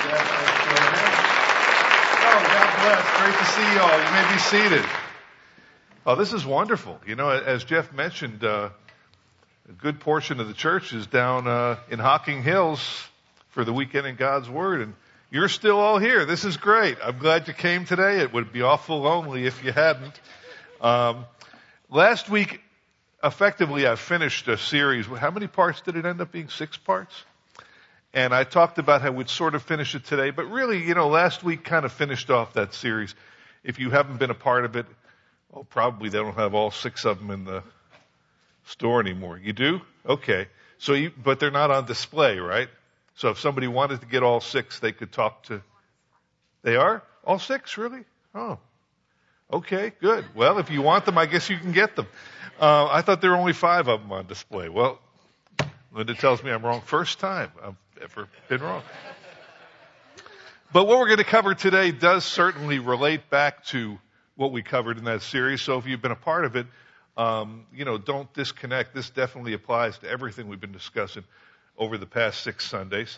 Oh, God bless. Great to see you all. You may be seated. Oh, this is wonderful. You know, as Jeff mentioned, a good portion of the church is down in Hocking Hills for the weekend in God's Word, and you're still all here. This is great. I'm glad you came today. It would be awful lonely if you hadn't. Last week, effectively, I finished a series. How many parts did it end up being? 6 parts? And I talked about how we'd sort of finish it today, but really, you know, last week kind of finished off that series. If you haven't been a part of it, well, probably they don't have all 6 of them in the store anymore. You do? Okay. But they're not on display, right? So if somebody wanted to get all 6, they could talk to, they are? All 6, really? Oh. Okay, good. Well, if you want them, I guess you can get them. I thought there were only 5 of them on display. Well, Linda tells me I'm wrong. First time I've ever been wrong. But what we're going to cover today does certainly relate back to what we covered in that series. So if you've been a part of it, you know, don't disconnect. This definitely applies to everything we've been discussing over the past 6 Sundays.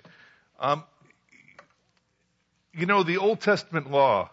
You know, the Old Testament law,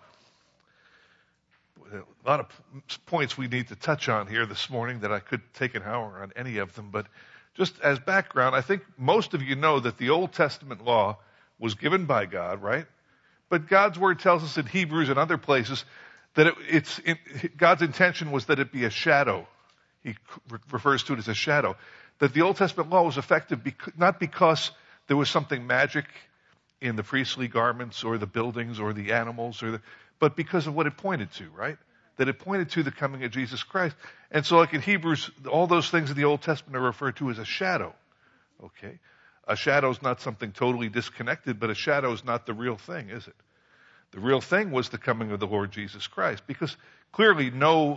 a lot of points we need to touch on here this morning that I could take an hour on any of them, but just as background, I think most of you know that the Old Testament law was given by God, right? But God's Word tells us in Hebrews and other places that God's intention was that it be a shadow. He refers to it as a shadow. That the Old Testament law was effective not because there was something magic in the priestly garments or the buildings or the animals, but because of what it pointed to, right? That it pointed to the coming of Jesus Christ. And so like in Hebrews, all those things in the Old Testament are referred to as a shadow. Okay? A shadow is not something totally disconnected, but a shadow is not the real thing, is it? The real thing was the coming of the Lord Jesus Christ. Because clearly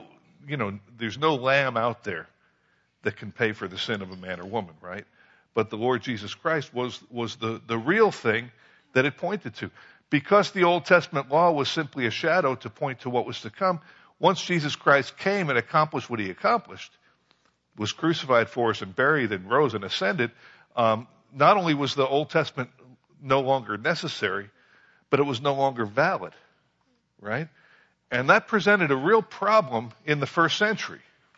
there's no lamb out there that can pay for the sin of a man or woman, right? But the Lord Jesus Christ was the real thing that it pointed to. Because the Old Testament law was simply a shadow to point to what was to come, once Jesus Christ came and accomplished what he accomplished, was crucified for us and buried and rose and ascended, not only was the Old Testament no longer necessary, but it was no longer valid, right? And that presented a real problem in the first century.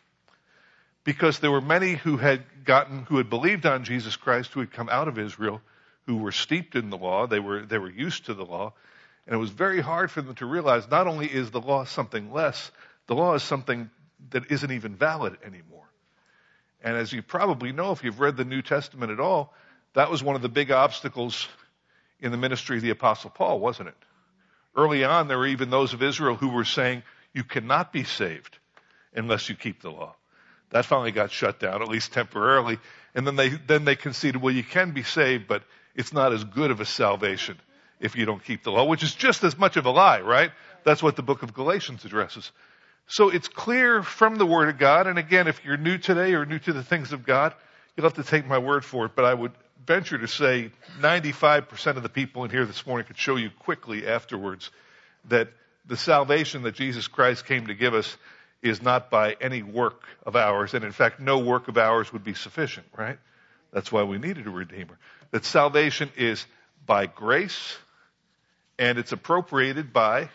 Because there were many who had believed on Jesus Christ, who had come out of Israel, who were steeped in the law. They were used to the law. And it was very hard for them to realize not only is the law something less, the law is something that isn't even valid anymore. And as you probably know, if you've read the New Testament at all, that was one of the big obstacles in the ministry of the Apostle Paul, wasn't it? Early on, there were even those of Israel who were saying, you cannot be saved unless you keep the law. That finally got shut down, at least temporarily. And then they conceded, well, you can be saved, but it's not as good of a salvation if you don't keep the law, which is just as much of a lie, right? That's what the book of Galatians addresses. So it's clear from the Word of God, and again, if you're new today or new to the things of God, you'll have to take my word for it, but I would venture to say 95% of the people in here this morning could show you quickly afterwards that the salvation that Jesus Christ came to give us is not by any work of ours, and in fact, no work of ours would be sufficient, right? That's why we needed a Redeemer. That salvation is by grace, and it's appropriated by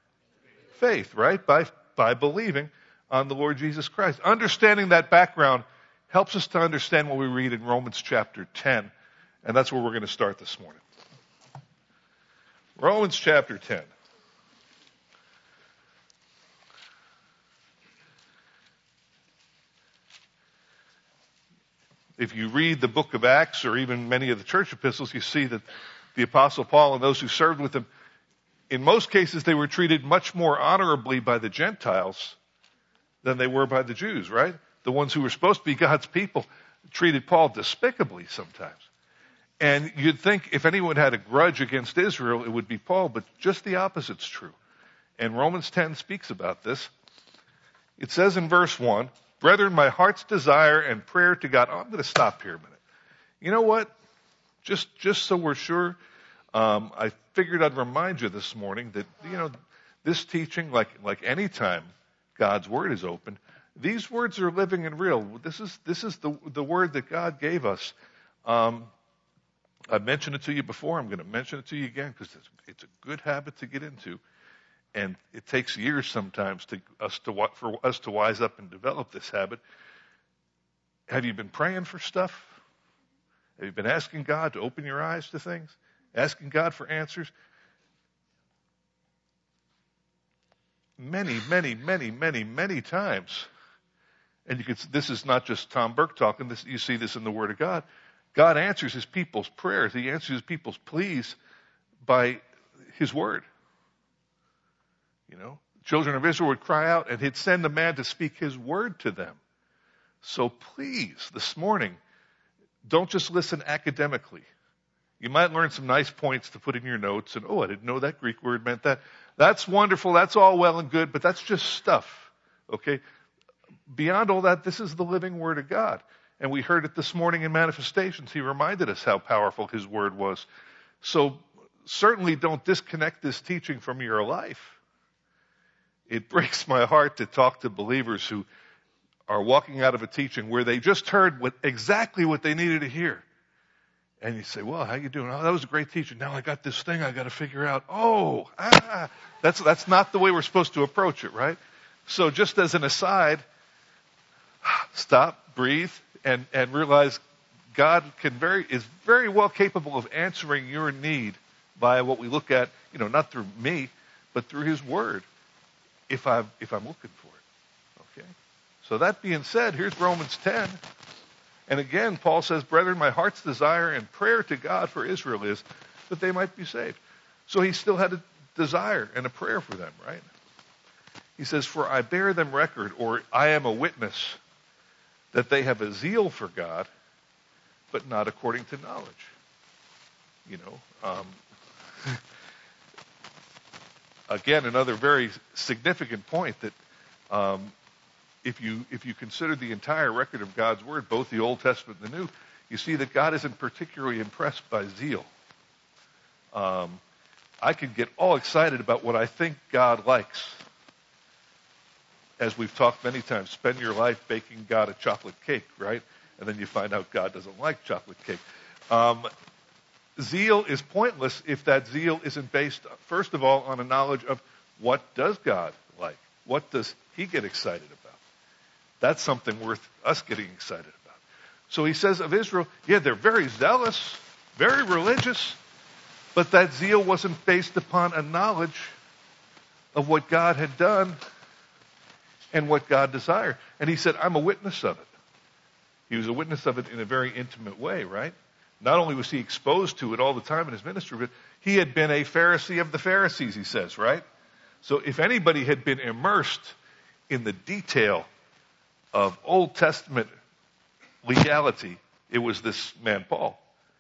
faith, right? By believing on the Lord Jesus Christ. Understanding that background helps us to understand what we read in Romans chapter 10, and that's where we're going to start this morning. Romans chapter 10. If you read the book of Acts or even many of the church epistles, you see that the Apostle Paul and those who served with him, in most cases, they were treated much more honorably by the Gentiles than they were by the Jews, right? The ones who were supposed to be God's people treated Paul despicably sometimes. And you'd think if anyone had a grudge against Israel, it would be Paul, but just the opposite's true. And Romans 10 speaks about this. It says in verse 1, brethren, my heart's desire and prayer to God. I'm going to stop here a minute. You know what? Just so we're sure, I figured I'd remind you this morning that, this teaching, like any time God's Word is open, these words are living and real. This is the Word that God gave us. I've mentioned it to you before. I'm going to mention it to you again because it's a good habit to get into. And it takes years sometimes for us to wise up and develop this habit. Have you been praying for stuff? Have you been asking God to open your eyes to things? Asking God for answers? Many, many, many, many, many times. And this is not just Tom Burke talking. You see this in the Word of God. God answers his people's prayers. He answers his people's pleas by his word. Children of Israel would cry out and he'd send a man to speak his word to them. So please, this morning, don't just listen academically. You might learn some nice points to put in your notes and, I didn't know that Greek word meant that. That's wonderful. That's all well and good, but that's just stuff. Okay? Beyond all that, this is the living word of God. And we heard it this morning in Manifestations. He reminded us how powerful his word was. So certainly don't disconnect this teaching from your life. It breaks my heart to talk to believers who are walking out of a teaching where they just heard exactly what they needed to hear. And you say, well, how you doing? Oh, that was a great teaching. Now I got this thing I got to figure out. That's not the way we're supposed to approach it, right? So just as an aside, stop, breathe, and realize God is very well capable of answering your need via what we look at, not through me, but through his word, if I'm looking for it. Okay? So that being said, here's Romans 10. And again, Paul says, brethren, my heart's desire and prayer to God for Israel is that they might be saved. So he still had a desire and a prayer for them, right? He says, for I bear them record, or I am a witness, that they have a zeal for God, but not according to knowledge. Again, another very significant point that if you consider the entire record of God's word, both the Old Testament and the New, you see that God isn't particularly impressed by zeal. I could get all excited about what I think God likes. As we've talked many times, spend your life baking God a chocolate cake, right? And then you find out God doesn't like chocolate cake. Zeal is pointless if that zeal isn't based, first of all, on a knowledge of what does God like? What does he get excited about? That's something worth us getting excited about. So he says of Israel, they're very zealous, very religious, but that zeal wasn't based upon a knowledge of what God had done and what God desired. And he said, I'm a witness of it. He was a witness of it in a very intimate way, right? Not only was he exposed to it all the time in his ministry, but he had been a Pharisee of the Pharisees, he says, right? So if anybody had been immersed in the detail of Old Testament legality, it was this man, Paul.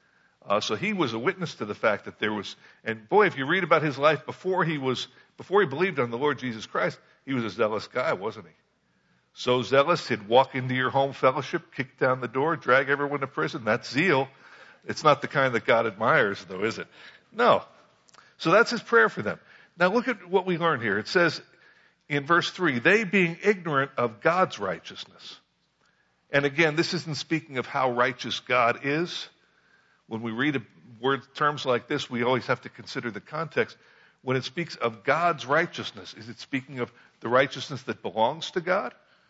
So he was a witness to the fact that there was, and boy, if you read about his life before he believed on the Lord Jesus Christ, he was a zealous guy, wasn't he? So zealous, he'd walk into your home fellowship, kick down the door, drag everyone to prison. That's zeal. It's not the kind that God admires, though, is it? No. So that's his prayer for them. Now look at what we learn here. It says in verse 3, they being ignorant of God's righteousness. And again, this isn't speaking of how righteous God is. When we read terms like this, we always have to consider the context. When it speaks of God's righteousness, is it speaking of the righteousness that belongs to God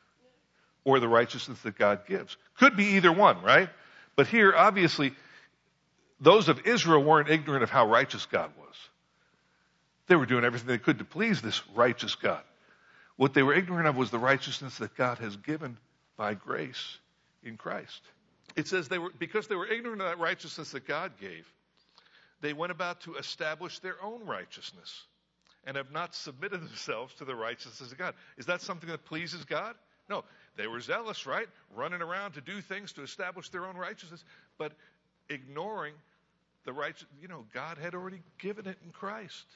or the righteousness that God gives? Could be either one, right? But here, obviously, those of Israel weren't ignorant of how righteous God was. They were doing everything they could to please this righteous God. What they were ignorant of was the righteousness that God has given by grace in Christ. It says because they were ignorant of that righteousness that God gave, they went about to establish their own righteousness and have not submitted themselves to the righteousness of God. Is that something that pleases God? No. They were zealous, right? Running around to do things to establish their own righteousness, but ignoring the righteous. God had already given it in Christ.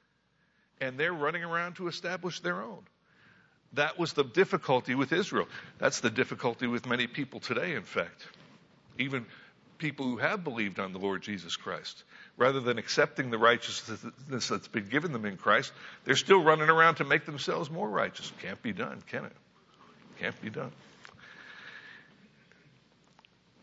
And they're running around to establish their own. That was the difficulty with Israel. That's the difficulty with many people today, in fact. Even people who have believed on the Lord Jesus Christ. Rather than accepting the righteousness that's been given them in Christ, they're still running around to make themselves more righteous. Can't be done, can it? Can't be done.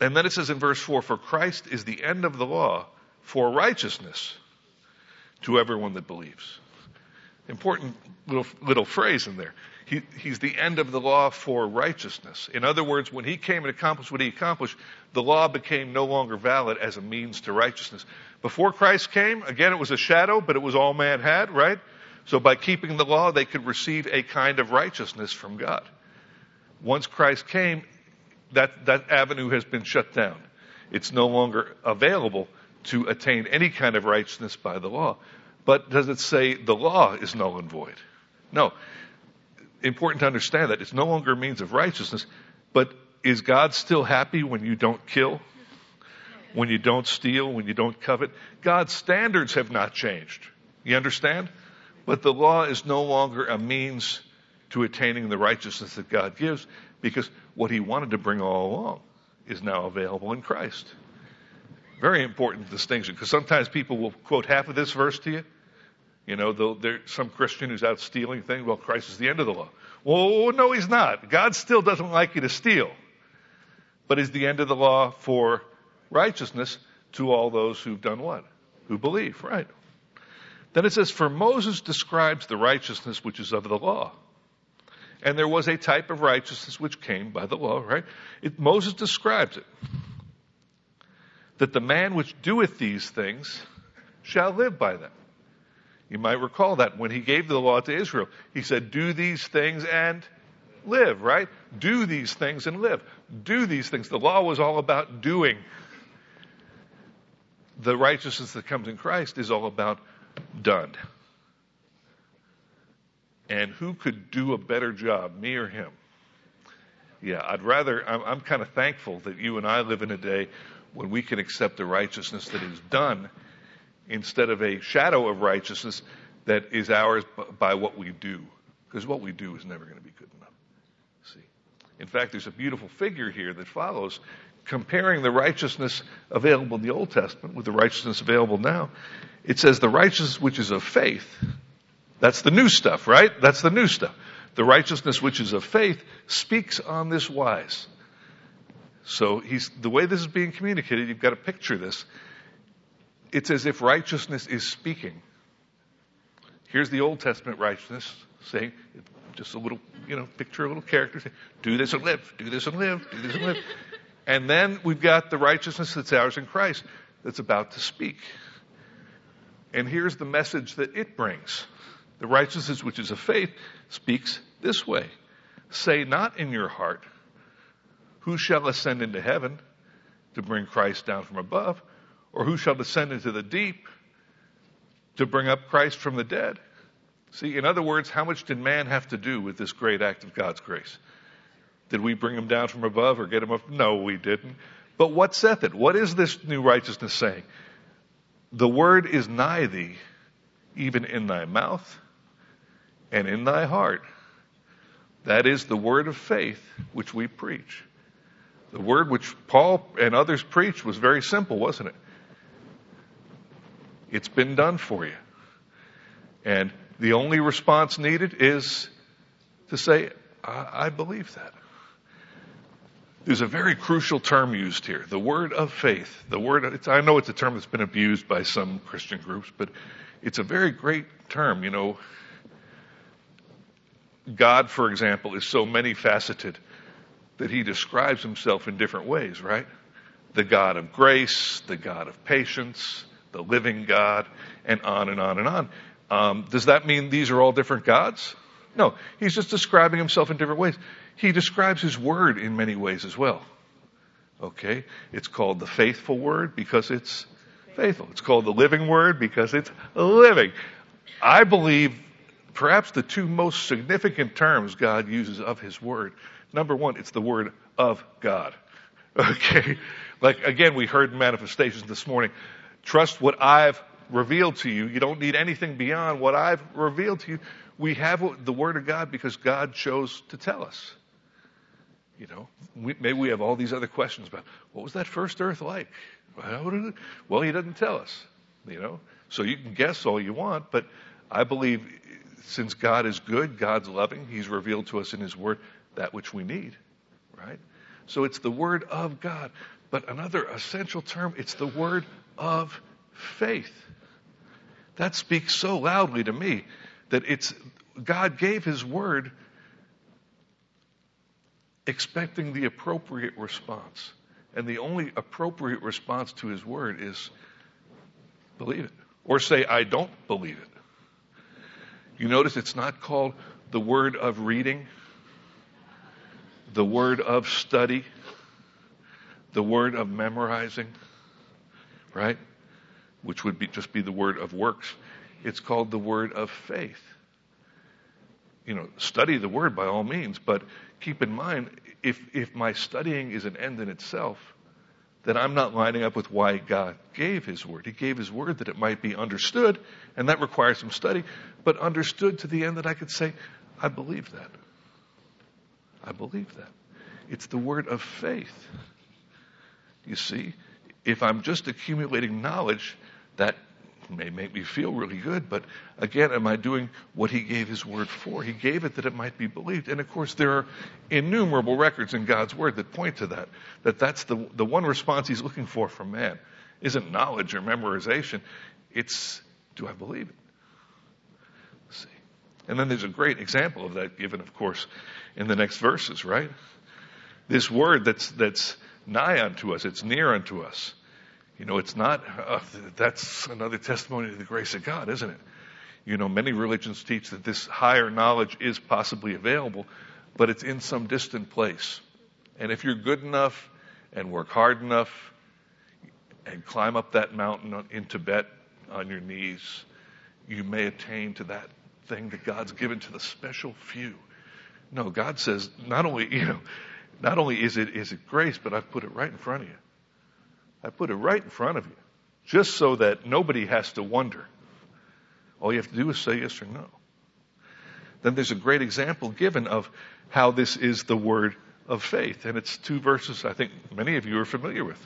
And then it says in verse 4, for Christ is the end of the law for righteousness to everyone that believes. Important little phrase in there. He's the end of the law for righteousness. In other words, when he came and accomplished what he accomplished, the law became no longer valid as a means to righteousness. Before Christ came, again, it was a shadow, but it was all man had, right? So by keeping the law, they could receive a kind of righteousness from God. Once Christ came, that avenue has been shut down. It's no longer available to attain any kind of righteousness by the law. But does it say the law is null and void? No. Important to understand that it's no longer a means of righteousness, but is God still happy when you don't kill? When you don't steal? When you don't covet? God's standards have not changed. You understand? But the law is no longer a means to attaining the righteousness that God gives, because what he wanted to bring all along is now available in Christ. Very important distinction, because sometimes people will quote half of this verse to you. You know, there's some Christian who's out stealing things. Well, Christ is the end of the law. Well, no, he's not. God still doesn't like you to steal. But is the end of the law for righteousness to all those who've done what? Who believe, right? Then it says, for Moses describes the righteousness which is of the law. And there was a type of righteousness which came by the law, right? Moses describes it. That the man which doeth these things shall live by them. You might recall that when he gave the law to Israel, he said, do these things and live, right? Do these things and live. Do these things. The law was all about doing. The righteousness that comes in Christ is all about done. And who could do a better job, me or him? Yeah, I'm kind of thankful that you and I live in a day when we can accept the righteousness that is done instead of a shadow of righteousness that is ours by what we do. Because what we do is never going to be good enough. See? In fact, there's a beautiful figure here that follows, comparing the righteousness available in the Old Testament with the righteousness available now. It says the righteousness which is of faith. That's the new stuff, right? That's the new stuff. The righteousness which is of faith speaks on this wise. So the way this is being communicated, you've got to picture this. It's as if righteousness is speaking. Here's the Old Testament righteousness saying, just a little, picture a little character saying, do this and live, do this and live, do this and live. And then we've got the righteousness that's ours in Christ that's about to speak. And here's the message that it brings. The righteousness which is of faith speaks this way. Say not in your heart, who shall ascend into heaven to bring Christ down from above? Or who shall descend into the deep to bring up Christ from the dead? See, in other words, how much did man have to do with this great act of God's grace? Did we bring him down from above or get him up? No, we didn't. But what saith it? What is this new righteousness saying? The word is nigh thee, even in thy mouth and in thy heart. That is the word of faith which we preach. The word which Paul and others preached was very simple, wasn't it? It's been done for you. And the only response needed is to say, I believe that. There's a very crucial term used here, the word of faith. I know it's a term that's been abused by some Christian groups, but it's a very great term. God, for example, is so many-faceted that he describes himself in different ways, right? The God of grace, the God of patience, the living God, and on and on and on. Does that mean these are all different gods? No, he's just describing himself in different ways. He describes his word in many ways as well. Okay? It's called the faithful word because it's faithful. It's called the living word because it's living. I believe perhaps the two most significant terms God uses of his word. Number one, it's the word of God. Okay? Like, again, we heard manifestations this morning. Trust what I've revealed to you. You don't need anything beyond what I've revealed to you. We have the word of God because God chose to tell us. Maybe we have all these other questions about, what was that first earth like? Well, he doesn't tell us, So you can guess all you want, but I believe since God is good, God's loving, he's revealed to us in his word that which we need, right? So it's the word of God. But another essential term, it's the word of faith. That speaks so loudly to me that God gave his word expecting the appropriate response. And the only appropriate response to his word is believe it. Or say, I don't believe it. You notice it's not called the word of reading, the word of study, the word of memorizing, right? Which would just be the word of works. It's called the word of faith. Study the word by all means, but keep in mind, if my studying is an end in itself, then I'm not lining up with why God gave his word. He gave his word that it might be understood, and that requires some study, but understood to the end that I could say, I believe that. I believe that. It's the word of faith. You see, if I'm just accumulating knowledge, that may make me feel really good, but again, am I doing what he gave his word for? He gave it that it might be believed. And of course, there are innumerable records in God's word that point to that. That's the one response he's looking for from man. Isn't knowledge or memorization. It's, do I believe it? See. And then there's a great example of that given, of course, in the next verses, right? This word that's nigh unto us, it's near unto us. It's not, that's another testimony to the grace of God, isn't it? Many religions teach that this higher knowledge is possibly available, but it's in some distant place. And if you're good enough and work hard enough and climb up that mountain in Tibet on your knees, you may attain to that thing that God's given to the special few. No, God says, not only is it grace, but I've put it right in front of you. I put it right in front of you, just so that nobody has to wonder. All you have to do is say yes or no. Then there's a great example given of how this is the word of faith. And it's 2 verses I think many of you are familiar with.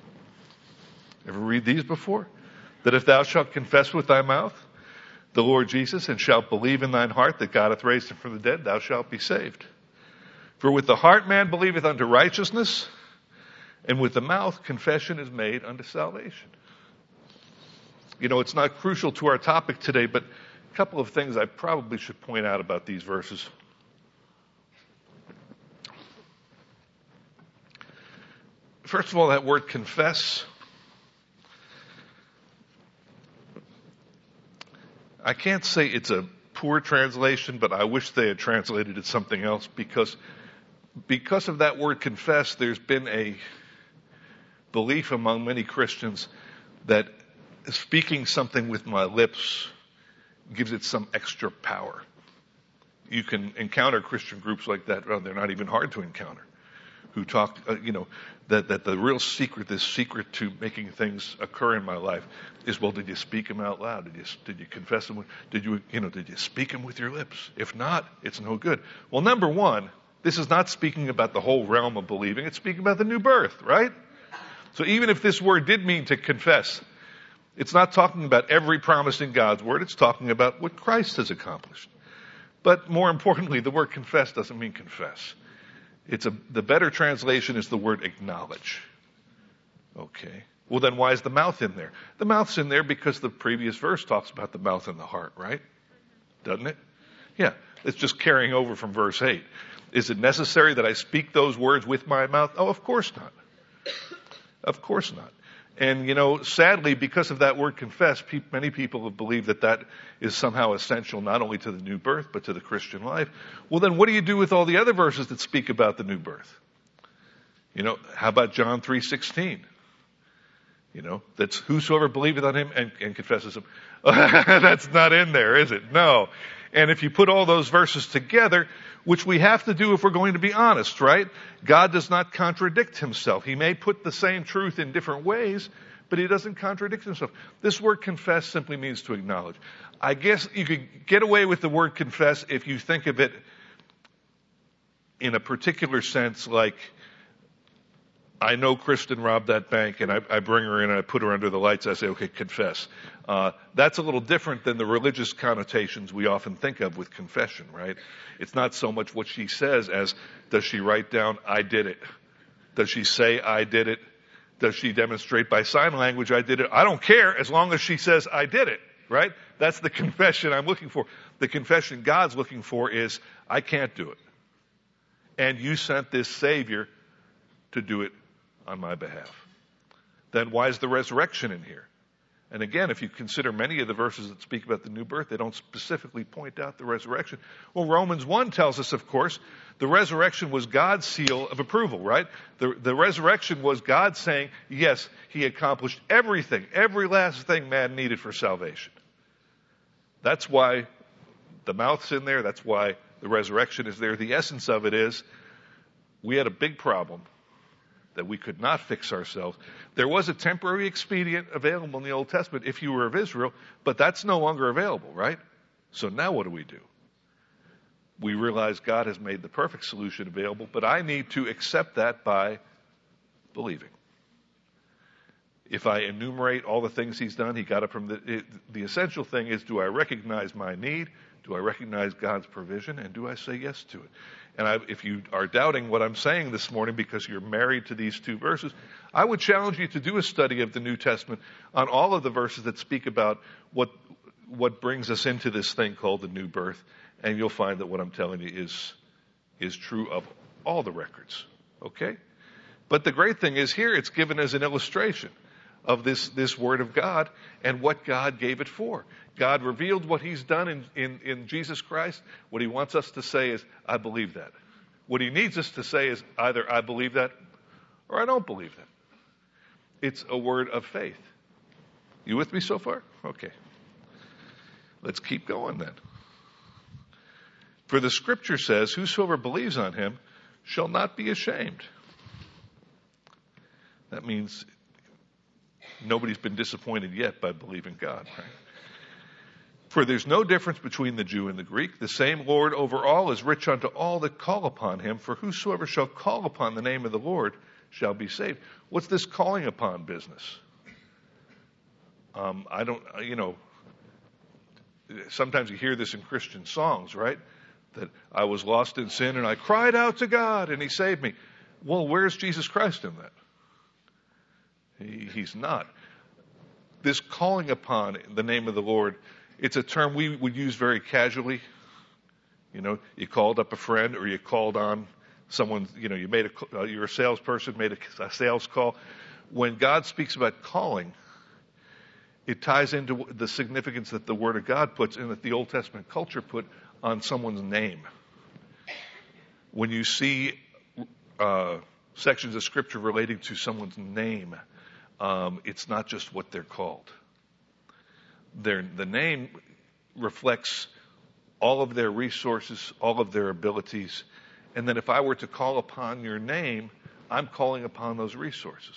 Ever read these before? That if thou shalt confess with thy mouth the Lord Jesus, and shalt believe in thine heart that God hath raised him from the dead, thou shalt be saved. For with the heart man believeth unto righteousness, and with the mouth, confession is made unto salvation. It's not crucial to our topic today, but a couple of things I probably should point out about these verses. First of all, that word confess. I can't say it's a poor translation, but I wish they had translated it something else because of that word confess, there's been a belief among many Christians that speaking something with my lips gives it some extra power. You can encounter Christian groups like that. Well, they're not even hard to encounter. Who talk, that the real secret, this secret to making things occur in my life is, well, did you speak them out loud? Did you confess them? Did you speak them with your lips? If not, it's no good. Well, number one, this is not speaking about the whole realm of believing. It's speaking about the new birth, right? So even if this word did mean to confess, it's not talking about every promise in God's word. It's talking about what Christ has accomplished. But more importantly, the word confess doesn't mean confess. The better translation is the word acknowledge. Okay. Well, then why is the mouth in there? The mouth's in there because the previous verse talks about the mouth and the heart, right? Doesn't it? Yeah. It's just carrying over from verse 8. Is it necessary that I speak those words with my mouth? Oh, of course not. Of course not. And, sadly, because of that word confess, many people have believed that is somehow essential not only to the new birth, but to the Christian life. Well, then what do you do with all the other verses that speak about the new birth? How about John 3:16? That's whosoever believeth on him and confesses him. That's not in there, is it? No. And if you put all those verses together, which we have to do if we're going to be honest, right? God does not contradict himself. He may put the same truth in different ways, but he doesn't contradict himself. This word confess simply means to acknowledge. I guess you could get away with the word confess if you think of it in a particular sense, like, I know Kristen robbed that bank, and I bring her in and I put her under the lights. I say, okay, confess. That's a little different than the religious connotations we often think of with confession, right? It's not so much what she says as, does she write down, I did it? Does she say, I did it? Does she demonstrate by sign language, I did it? I don't care as long as she says, I did it, right? That's the confession I'm looking for. The confession God's looking for is, I can't do it. And you sent this Savior to do it on my behalf. Then why is the resurrection in here? And again, if you consider many of the verses that speak about the new birth, they don't specifically point out the resurrection. Well, Romans 1 tells us, of course, the resurrection was God's seal of approval, right? The resurrection was God saying, yes, he accomplished everything, every last thing man needed for salvation. That's why the mouth's in there. That's why the resurrection is there. The essence of it is we had a big problem that we could not fix ourselves. There was a temporary expedient available in the Old Testament if you were of Israel, but that's no longer available, right? So now what do? We realize God has made the perfect solution available, but I need to accept that by believing. If I enumerate all the things he's done, he got it from the essential thing is, do I recognize my need? Do I recognize God's provision? And do I say yes to it? And if you are doubting what I'm saying this morning because you're married to these two verses, I would challenge you to do a study of the New Testament on all of the verses that speak about what brings us into this thing called the new birth. And you'll find that what I'm telling you is true of all the records. Okay? But the great thing is here it's given as an illustration of this word of God and what God gave it for. God revealed what he's done in Jesus Christ. What he wants us to say is, I believe that. What he needs us to say is either I believe that or I don't believe that. It's a word of faith. You with me so far? Okay. Let's keep going then. For the scripture says, whosoever believes on him shall not be ashamed. That means nobody's been disappointed yet by believing God, right? For there's no difference between the Jew and the Greek. The same Lord over all is rich unto all that call upon him. For whosoever shall call upon the name of the Lord shall be saved. What's this calling upon business? Sometimes you hear this in Christian songs, right? That I was lost in sin and I cried out to God and he saved me. Well, where's Jesus Christ in that? He's not. This calling upon the name of the Lord, it's a term we would use very casually. You called up a friend or you called on someone, you're a salesperson, made a sales call. When God speaks about calling, it ties into the significance that the Word of God puts and that the Old Testament culture put on someone's name. When you see sections of Scripture relating to someone's name, it's not just what they're called. The name reflects all of their resources, all of their abilities. And then if I were to call upon your name, I'm calling upon those resources.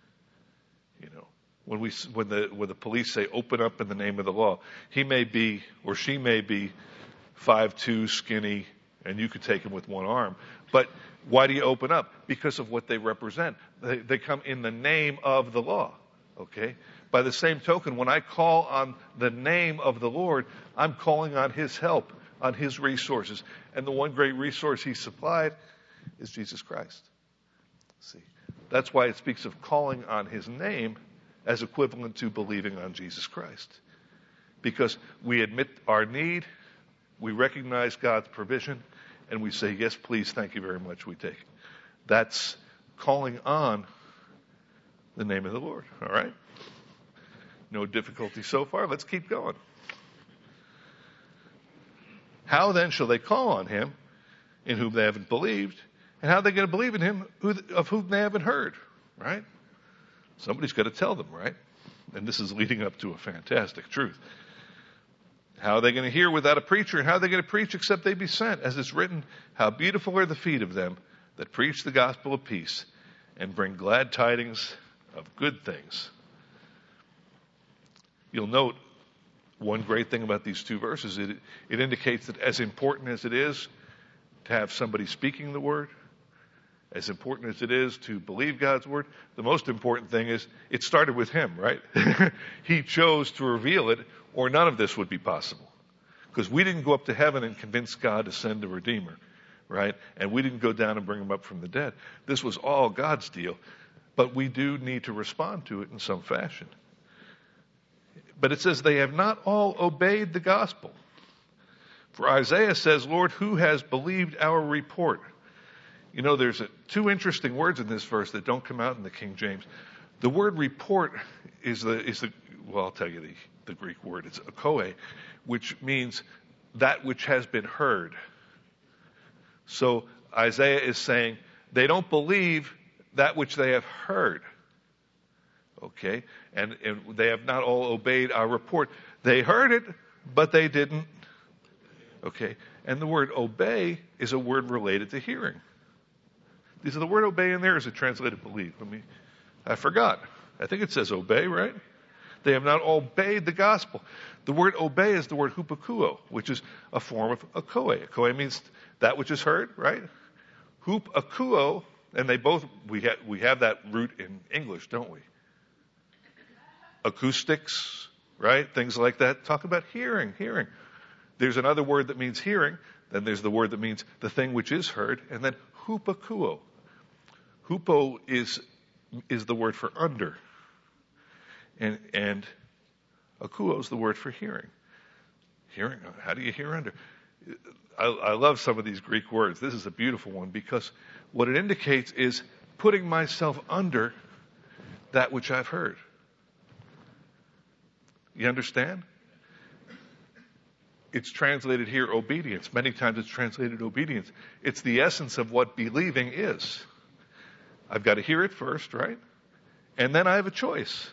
When the police say, open up in the name of the law, he may be, or she may be 5'2", skinny, and you could take him with one arm. But why do you open up? Because of what they represent. They come in the name of the law. Okay? By the same token, when I call on the name of the Lord, I'm calling on his help, on his resources. And the one great resource he supplied is Jesus Christ. See, that's why it speaks of calling on his name as equivalent to believing on Jesus Christ. Because we admit our need, we recognize God's provision, and we say, yes, please, thank you very much, we take it. That's calling on the name of the Lord, all right? No difficulty so far. Let's keep going. How then shall they call on him in whom they haven't believed? And how are they going to believe in him of whom they haven't heard, right? Somebody's got to tell them, right? And this is leading up to a fantastic truth. How are they going to hear without a preacher? And how are they going to preach except they be sent? As it's written, how beautiful are the feet of them that preach the gospel of peace and bring glad tidings of good things. You'll note one great thing about these two verses. It indicates that as important as it is to have somebody speaking the word, as important as it is to believe God's word, the most important thing is it started with him, right? He chose to reveal it, or none of this would be possible. Because we didn't go up to heaven and convince God to send a Redeemer, right? And we didn't go down and bring him up from the dead. This was all God's deal. but we do need to respond to it in some fashion. But it says they have not all obeyed the gospel. For Isaiah says, Lord, who has believed our report? You know, there's two interesting words in this verse that don't come out in the King James. The word report is well, I'll tell you the Greek word. It's akoe, which means that which has been heard. So Isaiah is saying they don't believe that which they have heard. Okay? And they have not all obeyed our report. They heard it, but they didn't. Okay? And the word obey is a word related to hearing. Is the word obey in there, or is it translated believe? I forgot. I think it says obey, right? They have not obeyed the gospel. The word obey is the word hupakuo, which is a form of akoe. Akoe means that which is heard, right? Hupakuo, and we have that root in English, don't we? Acoustics, right? Things like that. Talk about hearing. There's another word that means hearing. Then there's the word that means the thing which is heard. And then hupakuo. Hupo is the word for under. And akuo is the word for hearing. Hearing, how do you hear under? I love some of these Greek words. This is a beautiful one because what it indicates is putting myself under that which I've heard. You understand? It's translated here obedience. Many times it's translated obedience. It's the essence of what believing is. I've got to hear it first, right? And then I have a choice.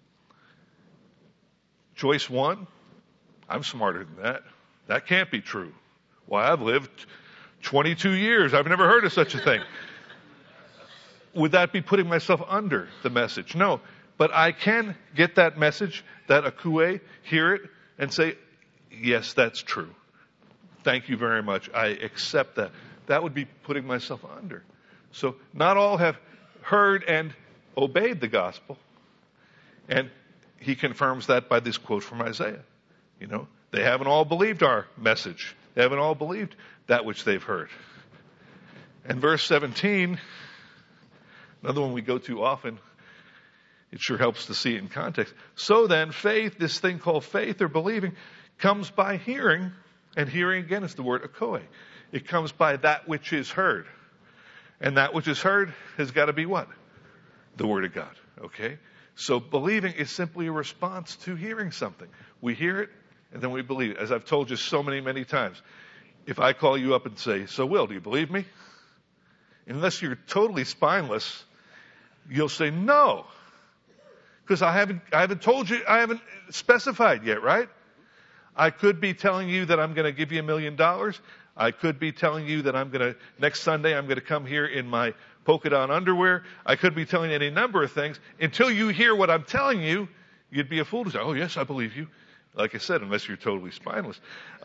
Choice one, I'm smarter than that. That can't be true. Why, I've lived 22 years. I've never heard of such a thing. Would that be putting myself under the message? No. But I can get that message, that akue, hear it, and say, yes, that's true. Thank you very much. I accept that. That would be putting myself under. So not all have heard and obeyed the gospel. And he confirms that by this quote from Isaiah. You know, they haven't all believed our message. They haven't all believed that which they've heard. And verse 17, another one we go to often, it sure helps to see it in context. So then, faith, this thing called faith or believing, comes by hearing, and hearing again is the word akoe. It comes by that which is heard. And that which is heard has got to be what? The word of God. Okay? So believing is simply a response to hearing something. We hear it, and then we believe it. As I've told you so many times, if I call you up and say, so Will, do you believe me? Unless you're totally spineless, you'll say no. Because I haven't told you, I haven't specified yet, right? I could be telling you that I'm going to give you $1 million. I could be telling you that next Sunday I'm going to come here in my polka dot underwear. I could be telling you any number of things. Until you hear what I'm telling you, you'd be a fool to say, oh yes, I believe you. Like I said, unless you're totally spineless.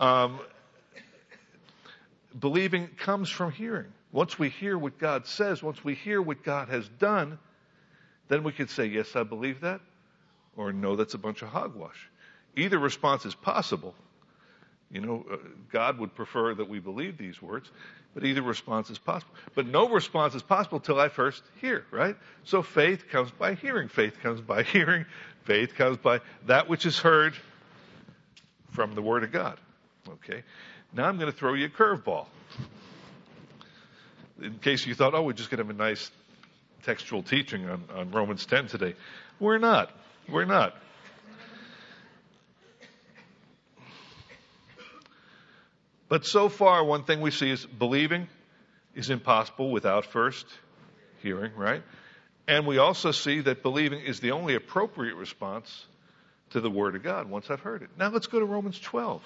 Believing comes from hearing. Once we hear what God says, once we hear what God has done, then we can say, yes, I believe that, or no, that's a bunch of hogwash. Either response is possible. You know, God would prefer that we believe these words, but either response is possible. But no response is possible till I first hear, right? So faith comes by hearing. Faith comes by hearing. Faith comes by that which is heard from the Word of God. Okay? Now I'm going to throw you a curveball. In case you thought, we're just going to have a nice textual teaching on Romans 10 today. We're not. But so far, one thing we see is believing is impossible without first hearing, right? And we also see that believing is the only appropriate response to the Word of God once I've heard it. Now let's go to Romans 12.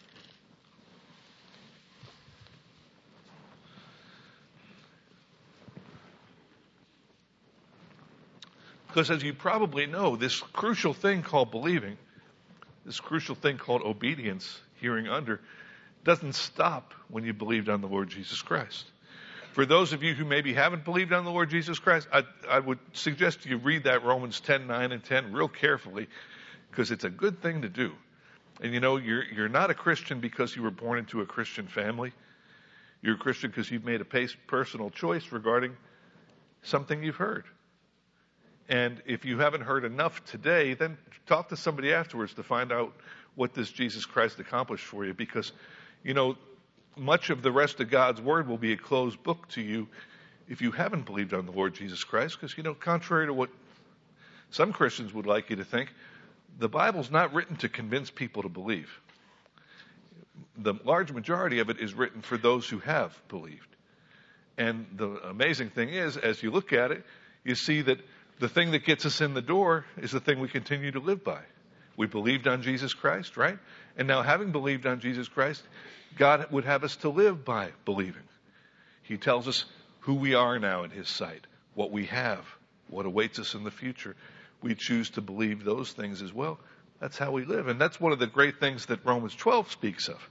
Because as you probably know, this crucial thing called believing, this crucial thing called obedience, hearing under, doesn't stop when you believed on the Lord Jesus Christ. For those of you who maybe haven't believed on the Lord Jesus Christ, I would suggest you read that Romans 10, 9, and 10 real carefully, because it's a good thing to do. And you know, you're not a Christian because you were born into a Christian family. You're a Christian because you've made a personal choice regarding something you've heard. And if you haven't heard enough today, then talk to somebody afterwards to find out what this Jesus Christ accomplished for you. Because, much of the rest of God's Word will be a closed book to you if you haven't believed on the Lord Jesus Christ. Because, contrary to what some Christians would like you to think, the Bible's not written to convince people to believe. The large majority of it is written for those who have believed. And the amazing thing is, as you look at it, you see that the thing that gets us in the door is the thing we continue to live by. We believed on Jesus Christ, right? And now, having believed on Jesus Christ, God would have us to live by believing. He tells us who we are now in His sight, what we have, what awaits us in the future. We choose to believe those things as well. That's how we live. And that's one of the great things that Romans 12 speaks of.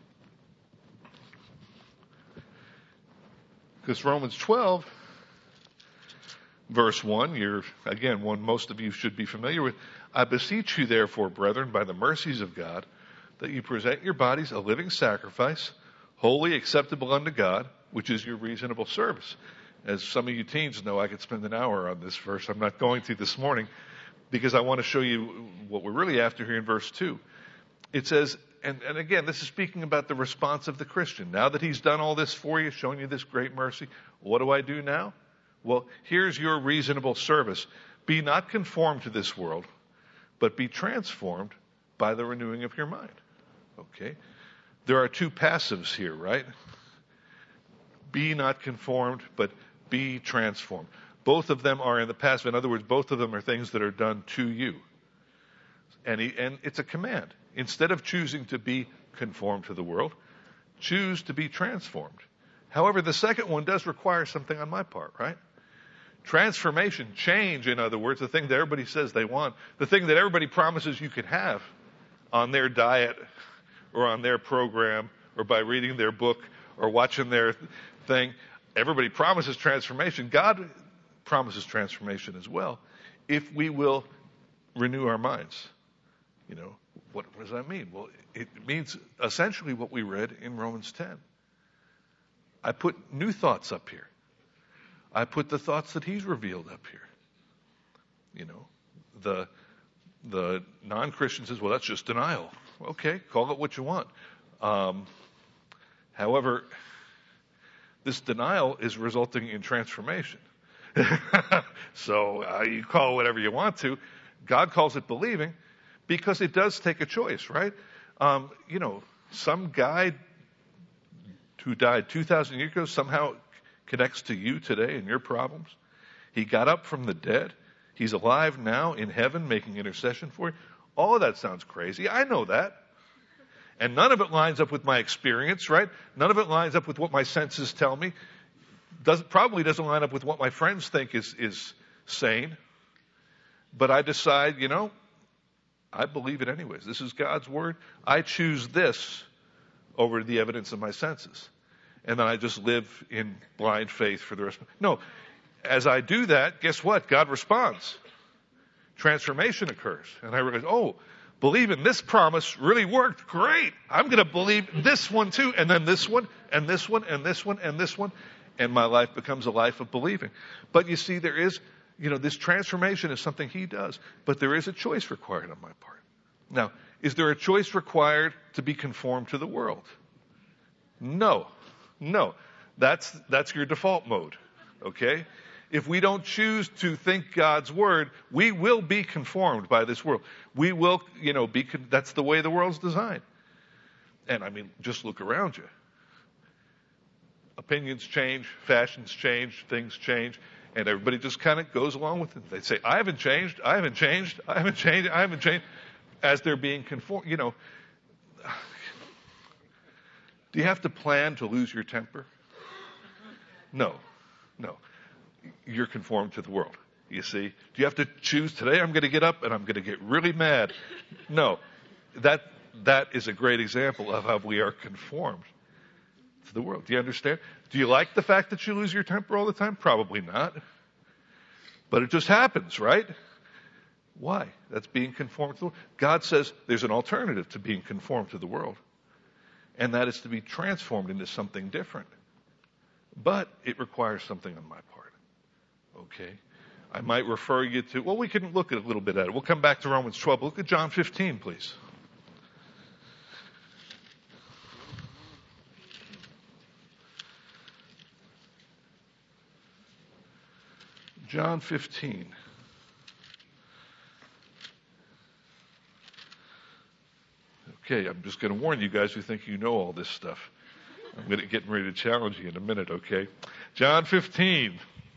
Because Romans 12, verse 1, one most of you should be familiar with. I beseech you, therefore, brethren, by the mercies of God, that you present your bodies a living sacrifice, wholly acceptable unto God, which is your reasonable service. As some of you teens know, I could spend an hour on this verse. I'm not going to this morning because I want to show you what we're really after here in verse 2. It says, and again, this is speaking about the response of the Christian. Now that He's done all this for you, showing you this great mercy, what do I do now? Well, here's your reasonable service. Be not conformed to this world, but be transformed by the renewing of your mind. Okay? There are two passives here, right? Be not conformed, but be transformed. Both of them are in the passive. In other words, both of them are things that are done to you. And it's a command. Instead of choosing to be conformed to the world, choose to be transformed. However, the second one does require something on my part, right? Transformation, change, in other words, the thing that everybody says they want, the thing that everybody promises you can have on their diet or on their program or by reading their book or watching their thing. Everybody promises transformation. God promises transformation as well if we will renew our minds. What does that mean? Well, it means essentially what we read in Romans 10. I put new thoughts up here. I put the thoughts that He's revealed up here. The non-Christian says, well, that's just denial. Okay, call it what you want. However, this denial is resulting in transformation. So you call it whatever you want to. God calls it believing because it does take a choice, right? Some guy who died 2,000 years ago somehow connects to you today and your problems. He got up from the dead. He's alive now in heaven making intercession for you. All of that sounds crazy. I know that. And none of it lines up with my experience, right? None of it lines up with what my senses tell me. Probably doesn't line up with what my friends think is sane. But I decide, I believe it anyways. This is God's Word. I choose this over the evidence of my senses. And then I just live in blind faith for the rest of No, as I do that, guess what? God responds. Transformation occurs. And I realize, believing this promise really worked. Great. I'm going to believe this one too. And then this one, and this one, and this one, and this one. And my life becomes a life of believing. But you see, there is, this transformation is something He does. But there is a choice required on my part. Now, is there a choice required to be conformed to the world? No. That's your default mode. Okay? If we don't choose to think God's Word, we will be conformed by this world. We will, that's the way the world's designed. And just look around you. Opinions change, fashions change, things change, and everybody just kind of goes along with it. They say, I haven't changed, as they're being conformed. Do you have to plan to lose your temper? No. You're conformed to the world, you see. Do you have to choose, today I'm going to get up and I'm going to get really mad? No. That is a great example of how we are conformed to the world. Do you understand? Do you like the fact that you lose your temper all the time? Probably not. But it just happens, right? Why? That's being conformed to the world. God says there's an alternative to being conformed to the world. And that is to be transformed into something different. But it requires something on my part. Okay? I might refer you to, well, we can look at a little bit at it. We'll come back to Romans 12. Look at John 15, please. John 15. Okay, I'm just going to warn you guys who think you know all this stuff. I'm getting ready to challenge you in a minute, okay? John 15,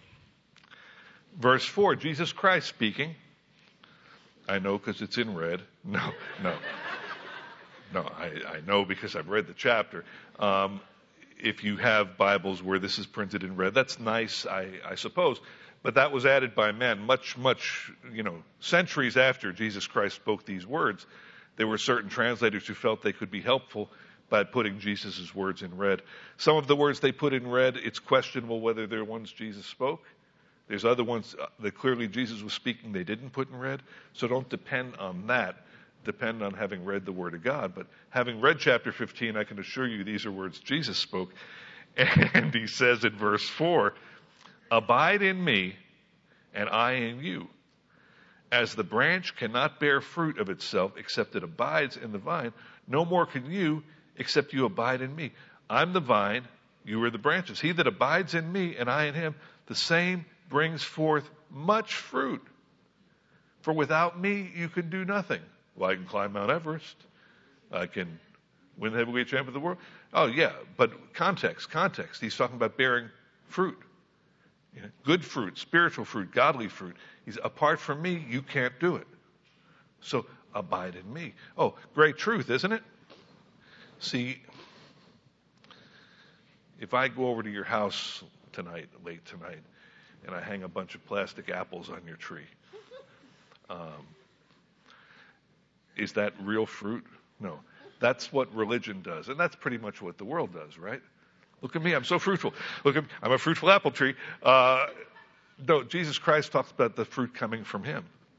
verse 4, Jesus Christ speaking. I know because it's in red. No, I know because I've read the chapter. If you have Bibles where this is printed in red, that's nice, I suppose. But that was added by men much, centuries after Jesus Christ spoke these words. There were certain translators who felt they could be helpful by putting Jesus' words in red. Some of the words they put in red, it's questionable whether they're ones Jesus spoke. There's other ones that clearly Jesus was speaking they didn't put in red. So don't depend on that. Depend on having read the Word of God. But having read chapter 15, I can assure you these are words Jesus spoke. And he says in verse 4, abide in me, and I in you. As the branch cannot bear fruit of itself except it abides in the vine, no more can you except you abide in me. I'm the vine, you are the branches. He that abides in me and I in him, the same brings forth much fruit. For without me you can do nothing. Well, I can climb Mount Everest. I can win the heavyweight champion of the world. Oh yeah, but context. He's talking about bearing fruit. Good fruit, spiritual fruit, godly fruit. Apart from me, you can't do it. So abide in me. Oh, great truth, isn't it? See, if I go over to your house late tonight, and I hang a bunch of plastic apples on your tree, is that real fruit? No. That's what religion does, and that's pretty much what the world does, right? Look at me, I'm so fruitful. I'm a fruitful apple tree. No, Jesus Christ talks about the fruit coming from him.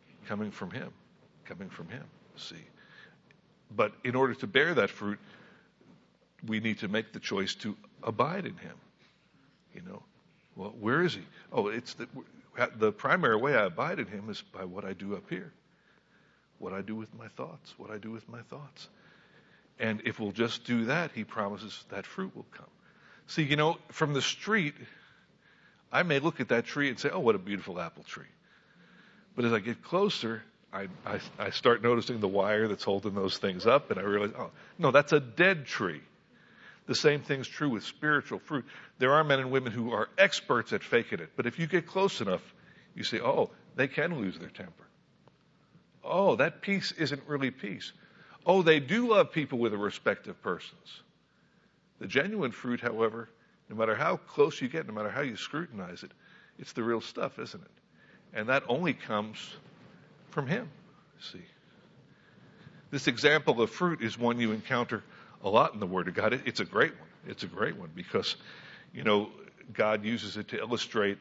See. But in order to bear that fruit, we need to make the choice to abide in him. Well, where is he? Oh, it's the primary way I abide in him is by what I do up here. What I do with my thoughts. And if we'll just do that, he promises that fruit will come. See, from the street, I may look at that tree and say, oh, what a beautiful apple tree. But as I get closer, I start noticing the wire that's holding those things up, and I realize, oh, no, that's a dead tree. The same thing's true with spiritual fruit. There are men and women who are experts at faking it, but if you get close enough, you say, oh, they can lose their temper. Oh, that peace isn't really peace. Oh, they do love people with a respect of persons. The genuine fruit, however, no matter how close you get, no matter how you scrutinize it, it's the real stuff, isn't it? And that only comes from him, see. This example of fruit is one you encounter a lot in the Word of God. It's a great one because, God uses it to illustrate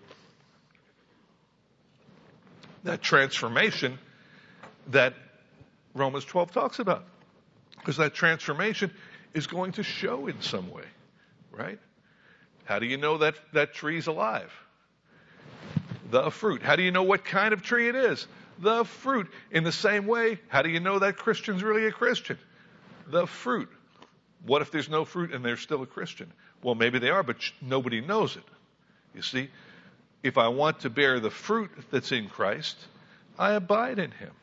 that transformation that Romans 12 talks about. Because that transformation is going to show in some way, right? How do you know that tree's alive? The fruit. How do you know what kind of tree it is? The fruit. In the same way, how do you know that Christian's really a Christian? The fruit. What if there's no fruit and they're still a Christian? Well, maybe they are, but nobody knows it. You see, if I want to bear the fruit that's in Christ, I abide in him.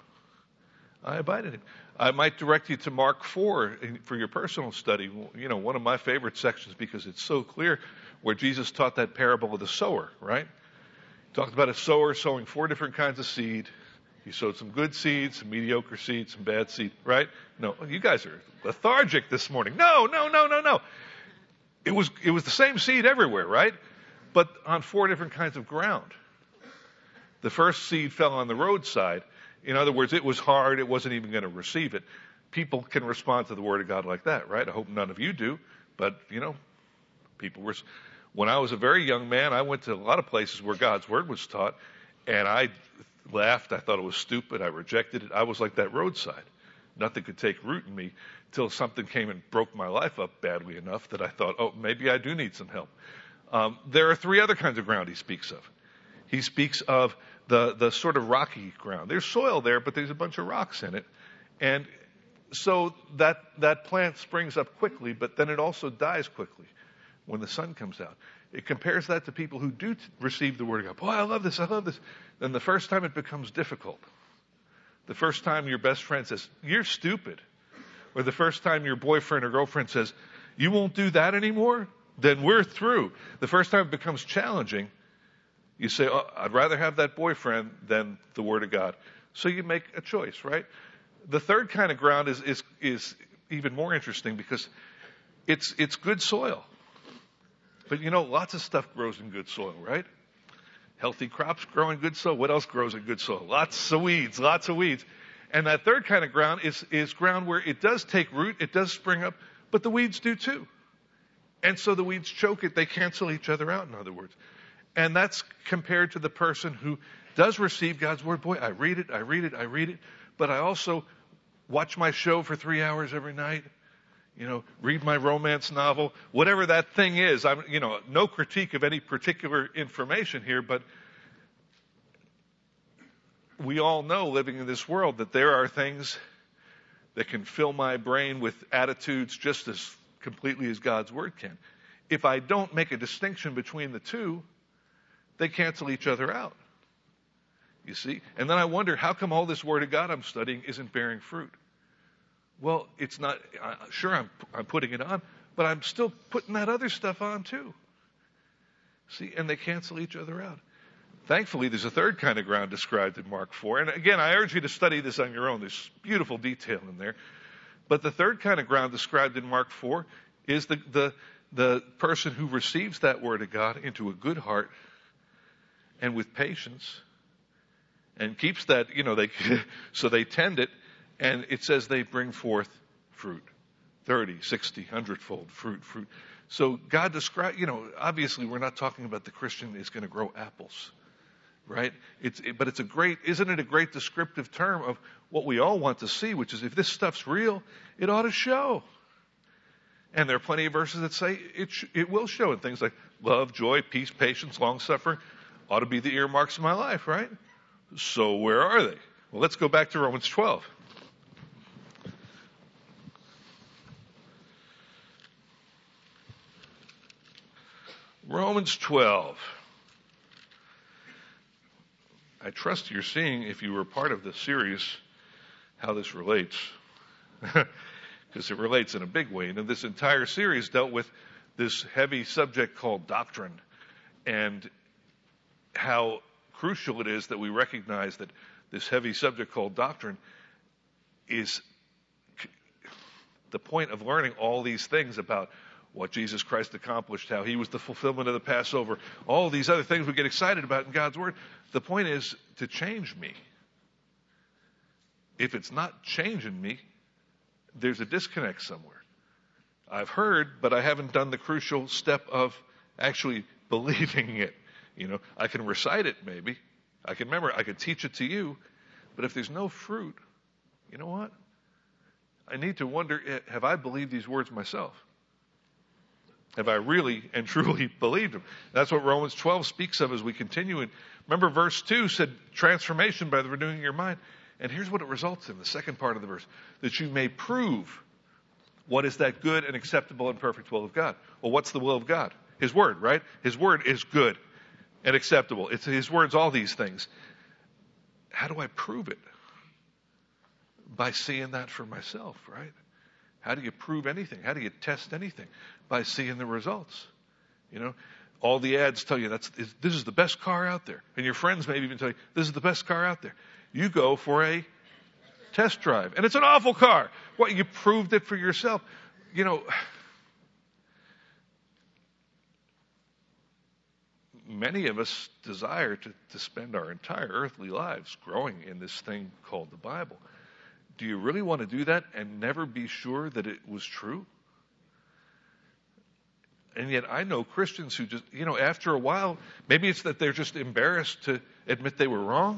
I might direct you to Mark 4 for your personal study. One of my favorite sections because it's so clear where Jesus taught that parable of the sower, right? He talked about a sower sowing 4 different kinds of seed. He sowed some good seeds, some mediocre seeds, some bad seed, right? No, you guys are lethargic this morning. No. It was the same seed everywhere, right? But on 4 different kinds of ground. The first seed fell on the roadside. In other words, it was hard. It wasn't even going to receive it. People can respond to the Word of God like that, right? I hope none of you do. But, people were... When I was a very young man, I went to a lot of places where God's Word was taught, and I laughed. I thought it was stupid. I rejected it. I was like that roadside. Nothing could take root in me till something came and broke my life up badly enough that I thought, oh, maybe I do need some help. There are 3 other kinds of ground he speaks of. He speaks of the sort of rocky ground. There's soil there, but there's a bunch of rocks in it. And so that plant springs up quickly, but then it also dies quickly when the sun comes out. It compares that to people who do receive the Word of God. Boy, I love this. Then the first time it becomes difficult. The first time your best friend says, you're stupid. Or the first time your boyfriend or girlfriend says, you won't do that anymore? Then we're through. The first time it becomes challenging, you say, oh, I'd rather have that boyfriend than the Word of God. So you make a choice, right? The third kind of ground is even more interesting because it's good soil. But lots of stuff grows in good soil, right? Healthy crops grow in good soil. What else grows in good soil? Lots of weeds. And that third kind of ground is ground where it does take root, it does spring up, but the weeds do too. And so the weeds choke it, they cancel each other out, in other words. And that's compared to the person who does receive God's Word. Boy, I read it, but I also watch my show for 3 hours every night. Read my romance novel, whatever that thing is. I'm, no critique of any particular information here, but we all know living in this world that there are things that can fill my brain with attitudes just as completely as God's Word can. If I don't make a distinction between the two, they cancel each other out. You see? And then I wonder, how come all this Word of God I'm studying isn't bearing fruit? Well, it's not, sure I'm putting it on, but I'm still putting that other stuff on too. See, and they cancel each other out. Thankfully, there's a third kind of ground described in Mark 4. And again, I urge you to study this on your own. There's beautiful detail in there. But the third kind of ground described in Mark 4 is the person who receives that Word of God into a good heart and with patience and keeps that, so they tend it. And it says they bring forth fruit, 30, 60, 100-fold fruit. So God describes, obviously we're not talking about the Christian is going to grow apples, right? But isn't it a great descriptive term of what we all want to see, which is if this stuff's real, it ought to show. And there are plenty of verses that say it will show in things like love, joy, peace, patience, long-suffering ought to be the earmarks of my life, right? So where are they? Well, let's go back to Romans 12. Romans 12. I trust you're seeing, if you were part of the series, how this relates. Because it relates in a big way. And this entire series dealt with this heavy subject called doctrine and how crucial it is that we recognize that this heavy subject called doctrine is the point of learning all these things about what Jesus Christ accomplished, how he was the fulfillment of the Passover, all these other things we get excited about in God's Word. The point is to change me. If it's not changing me, there's a disconnect somewhere. I've heard, but I haven't done the crucial step of actually believing it. I can recite it maybe. I can remember, I can teach it to you. But if there's no fruit, you know what? I need to wonder, have I believed these words myself? Have I really and truly believed them? That's what Romans 12 speaks of as we continue. And remember, verse 2 said transformation by the renewing of your mind. And here's what it results in, the second part of the verse. That you may prove what is that good and acceptable and perfect will of God. Well, what's the will of God? His Word, right? His Word is good and acceptable. It's His Word's all these things. How do I prove it? By seeing that for myself, right? How do you prove anything? How do you test anything? By seeing the results. All the ads tell you this is the best car out there. And your friends maybe even tell you, this is the best car out there. You go for a test drive. And it's an awful car. What, you proved it for yourself. Many of us desire to spend our entire earthly lives growing in this thing called the Bible. Do you really want to do that and never be sure that it was true? And yet I know Christians who just, after a while, maybe it's that they're just embarrassed to admit they were wrong.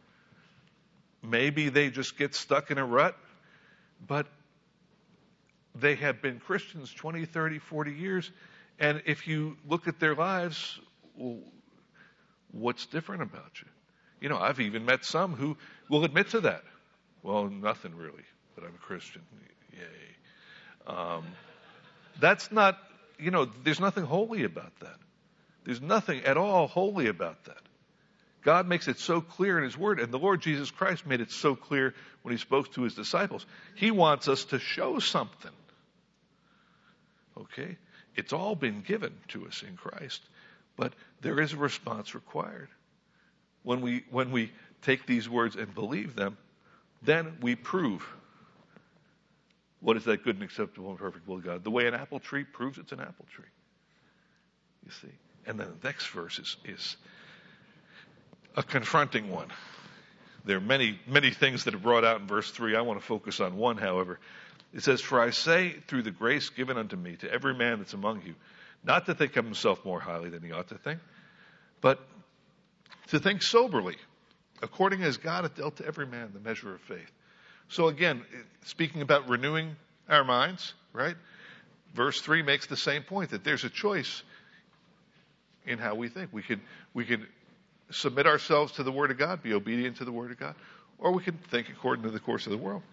Maybe they just get stuck in a rut. But they have been Christians 20, 30, 40 years. And if you look at their lives, well, what's different about you? I've even met some who will admit to that. Well, nothing really, but I'm a Christian. Yay. That's not, there's nothing holy about that. There's nothing at all holy about that. God makes it so clear in His Word, and the Lord Jesus Christ made it so clear when He spoke to His disciples. He wants us to show something. Okay? It's all been given to us in Christ, but there is a response required. When we take these words and believe them, then we prove what is that good and acceptable and perfect will of God. The way an apple tree proves it's an apple tree. You see? And then the next verse is a confronting one. There are many, many things that are brought out in verse 3. I want to focus on one, however. It says, "For I say, through the grace given unto me, to every man that's among you, not to think of himself more highly than he ought to think, but to think soberly, according as God hath dealt to every man the measure of faith." So again, speaking about renewing our minds, right? Verse 3 makes the same point, that there's a choice in how we think. We could submit ourselves to the Word of God, be obedient to the Word of God, or we can think according to the course of the world.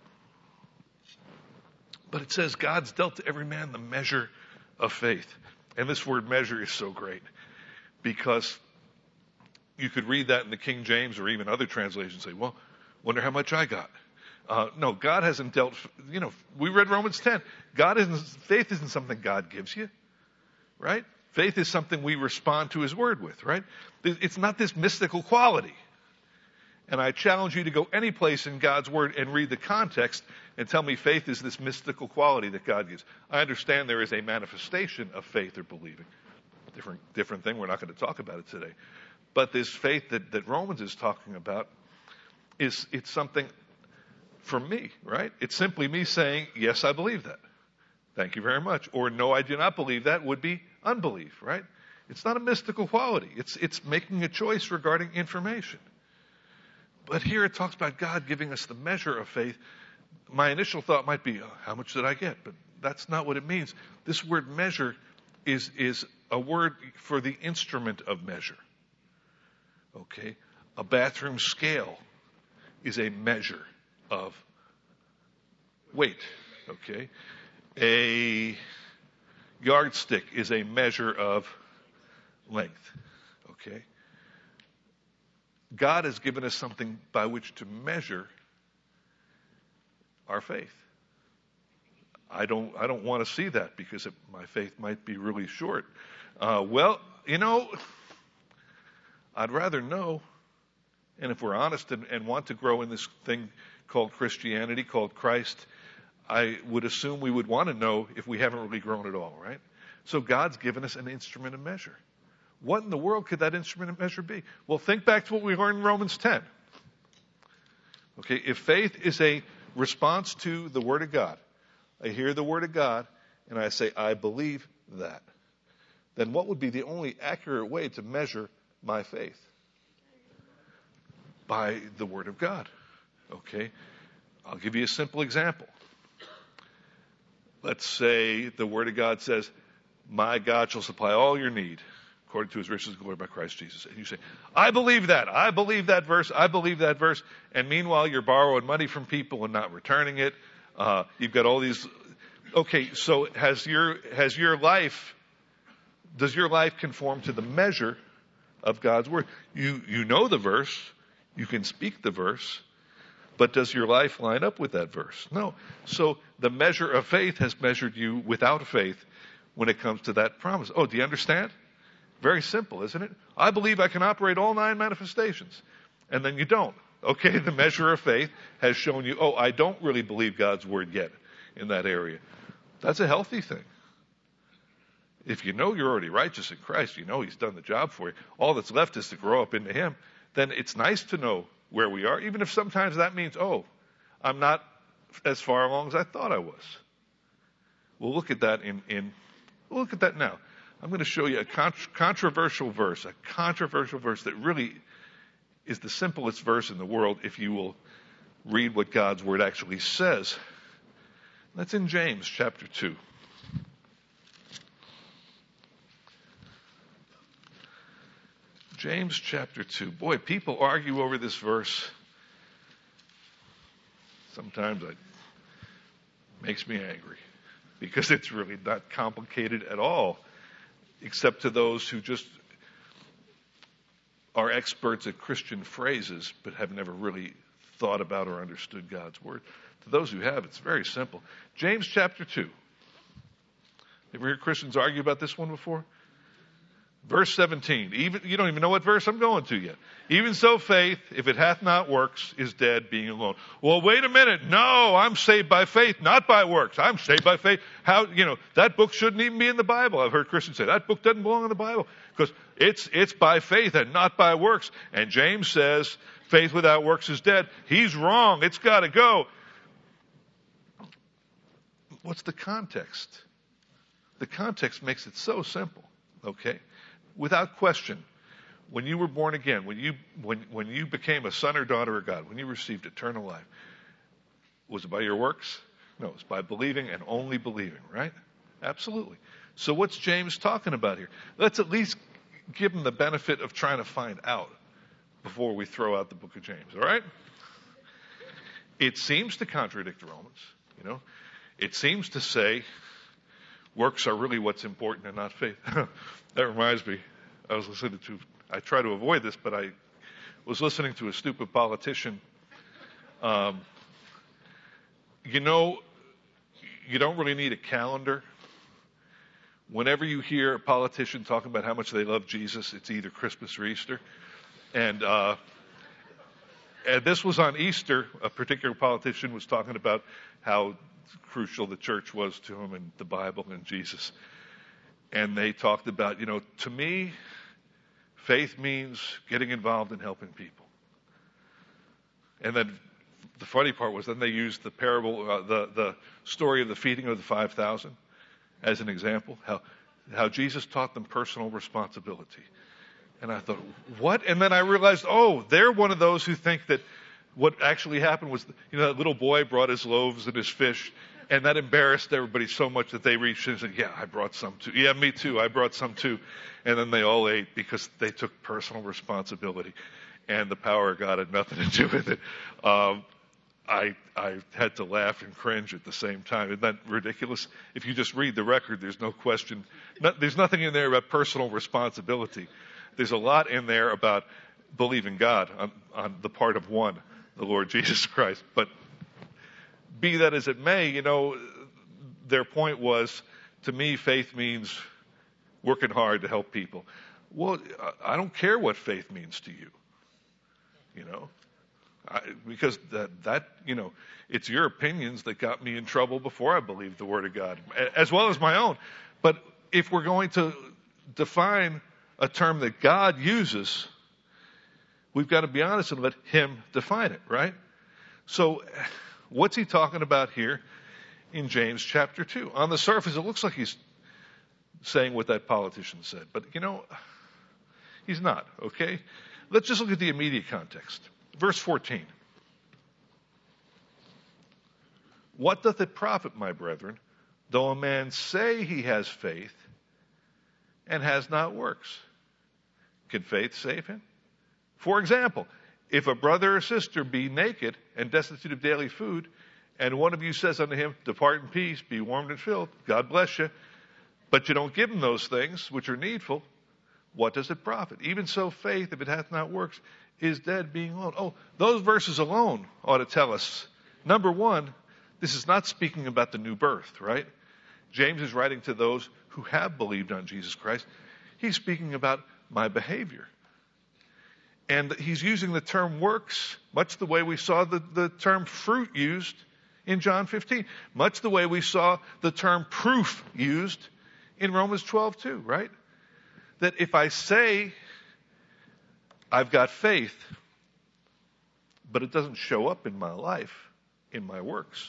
But it says God's dealt to every man the measure of faith. And this word measure is so great, because you could read that in the King James or even other translations and say, well, wonder how much I got. No, God hasn't dealt, we read Romans 10. Faith isn't something God gives you, right? Faith is something we respond to His Word with, right? It's not this mystical quality. And I challenge you to go any place in God's Word and read the context and tell me faith is this mystical quality that God gives. I understand there is a manifestation of faith or believing. Different thing. We're not going to talk about it today. But this faith that Romans is talking about it's something for me, right? It's simply me saying, yes, I believe that. Thank you very much. Or no, I do not believe that would be unbelief, right? It's not a mystical quality. It's making a choice regarding information. But here it talks about God giving us the measure of faith. My initial thought might be, how much did I get? But that's not what it means. This word measure is a word for the instrument of measure. Okay? A bathroom scale is a measure of weight. Okay? A yardstick is a measure of length. Okay? God has given us something by which to measure our faith. I don't want to see that, because my faith might be really short. I'd rather know. And if we're honest and want to grow in this thing called Christianity, called Christ, I would assume we would want to know if we haven't really grown at all, right? So God's given us an instrument of measure. What in the world could that instrument of measure be? Well, think back to what we learned in Romans 10. Okay, if faith is a response to the Word of God, I hear the Word of God and I say, I believe that, then what would be the only accurate way to measure my faith? By the Word of God. Okay, I'll give you a simple example. Let's say the Word of God says, my God shall supply all your need according to His riches and glory by Christ Jesus. And you say, I believe that verse, I believe that verse. And meanwhile, you're borrowing money from people and not returning it. You've got all these. Okay, so does your life conform to the measure of God's Word? You know the verse, you can speak the verse, but does your life line up with that verse? No. So the measure of faith has measured you without faith when it comes to that promise. Oh, do you understand? Very simple, isn't it? I believe I can operate all 9 manifestations. And then you don't. Okay, the measure of faith has shown you, I don't really believe God's Word yet in that area. That's a healthy thing. If you know you're already righteous in Christ, you know He's done the job for you. All that's left is to grow up into Him. Then it's nice to know where we are, even if sometimes that means, I'm not as far along as I thought I was. We'll look at that we'll look at that now. I'm going to show you a controversial verse that really is the simplest verse in the world if you will read what God's Word actually says. That's in James chapter 2. James chapter 2. Boy, people argue over this verse. Sometimes it makes me angry because it's really not complicated at all, except to those who just are experts at Christian phrases but have never really thought about or understood God's word. To those who have, it's very simple. James chapter 2. Ever heard Christians argue about this one before? Verse 17. You don't even know what verse I'm going to yet. Even so faith, if it hath not works, is dead, being alone. Well, wait a minute. No, I'm saved by faith, not by works. I'm saved by faith. That book shouldn't even be in the Bible. I've heard Christians say that book doesn't belong in the Bible because it's by faith and not by works. And James says faith without works is dead. He's wrong. It's got to go. What's the context? The context makes it so simple. Okay? Without question, when you were born again, when you became a son or daughter of God, when you received eternal life, was it by your works? No, it's by believing and only believing, right? Absolutely. So what's James talking about here? Let's at least give him the benefit of trying to find out before we throw out the book of James, all right? It seems to contradict Romans, It seems to say works are really what's important and not faith. That reminds me, I try to avoid this, but I was listening to a stupid politician. You don't really need a calendar. Whenever you hear a politician talking about how much they love Jesus, it's either Christmas or Easter. And this was on Easter. A particular politician was talking about how crucial the church was to him and the Bible and Jesus. And they talked about, to me, faith means getting involved in helping people. And then the funny part was then they used the parable, the story of the feeding of the 5,000 as an example, how Jesus taught them personal responsibility. And I thought, what? And then I realized, they're one of those who think that what actually happened was, that little boy brought his loaves and his fish, and that embarrassed everybody so much that they reached in and said, yeah, I brought some too. Yeah, me too. I brought some too. And then they all ate because they took personal responsibility. And the power of God had nothing to do with it. I had to laugh and cringe at the same time. Isn't that ridiculous? If you just read the record, there's no question. There's nothing in there about personal responsibility. There's a lot in there about believing God on the part of one, the Lord Jesus Christ. But be that as it may, their point was, to me, faith means working hard to help people. Well, I don't care what faith means to you, because that it's your opinions that got me in trouble before I believed the Word of God, as well as my own. But if we're going to define a term that God uses, we've got to be honest and let Him define it, right? So what's he talking about here in James chapter 2? On the surface, it looks like he's saying what that politician said. But, he's not, okay? Let's just look at the immediate context. Verse 14. What doth it profit, my brethren, though a man say he has faith and has not works? Can faith save him? For example, if a brother or sister be naked and destitute of daily food, and one of you says unto him, depart in peace, be warmed and filled, God bless you, but you don't give him those things which are needful, what does it profit? Even so faith, if it hath not works, is dead, being alone. Those verses alone ought to tell us, number one, this is not speaking about the new birth, right? James is writing to those who have believed on Jesus Christ. He's speaking about my behavior. And he's using the term works, much the way we saw the term fruit used in John 15. Much the way we saw the term proof used in Romans 12:2, right? That if I say I've got faith, but it doesn't show up in my life, in my works,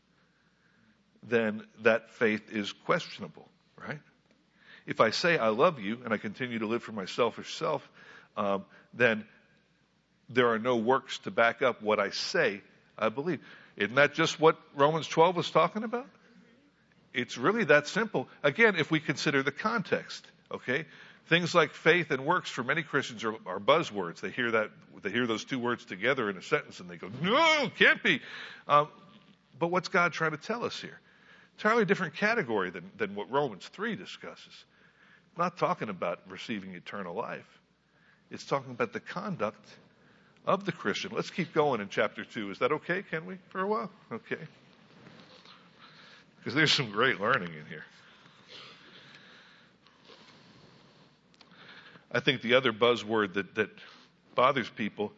then that faith is questionable, right? If I say I love you and I continue to live for my selfish self, then there are no works to back up what I say I believe. Isn't that just what Romans 12 was talking about? It's really that simple. Again, if we consider the context, okay? Things like faith and works for many Christians are buzzwords. They hear those two words together in a sentence and they go, no, it can't be. But what's God trying to tell us here? Entirely different category than what Romans 3 discusses. It's not talking about receiving eternal life. It's talking about the conduct of the Christian. Let's keep going in chapter 2. Is that okay? Can we for a while? Okay. Because there's some great learning in here. I think the other buzzword that bothers people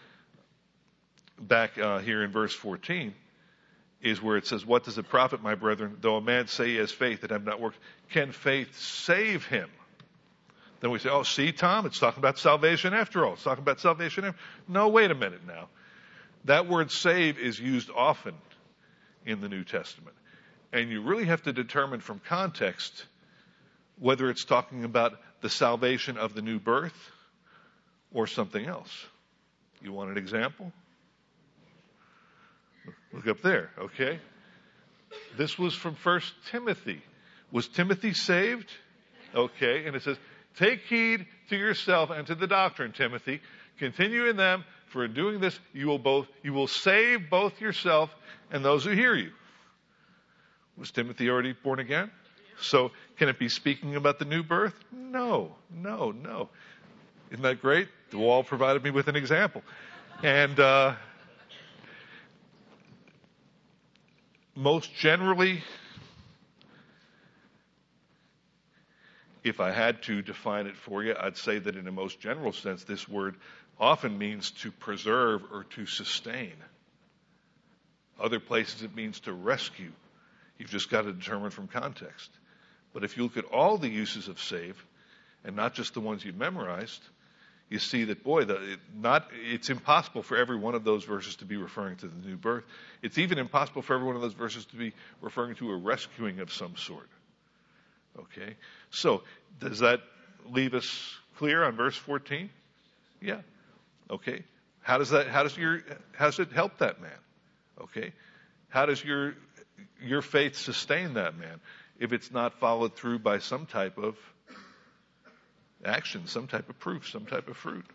back here in verse 14 is where it says, what does it profit, my brethren, though a man say he has faith that have not worked? Can faith save him? Then we say, oh, see, Tom, it's talking about salvation after all. It's talking about salvation. No, wait a minute now. That word save is used often in the New Testament. And you really have to determine from context whether it's talking about the salvation of the new birth or something else. You want an example? Look up there, okay? This was from 1 Timothy. Was Timothy saved? Okay, and it says, take heed to yourself and to the doctrine, Timothy. Continue in them, for in doing this you will save both yourself and those who hear you. Was Timothy already born again? So can it be speaking about the new birth? No. Isn't that great? The wall provided me with an example. And most generally, if I had to define it for you, I'd say that in a most general sense, this word often means to preserve or to sustain. Other places it means to rescue. You've just got to determine from context. But if you look at all the uses of save, and not just the ones you've memorized, you see that, it's impossible for every one of those verses to be referring to the new birth. It's even impossible for every one of those verses to be referring to a rescuing of some sort. Okay? So, does that leave us clear on verse 14? Yeah. Okay. How does it help that man? Okay. How does your faith sustain that man if it's not followed through by some type of action, some type of proof, some type of fruit?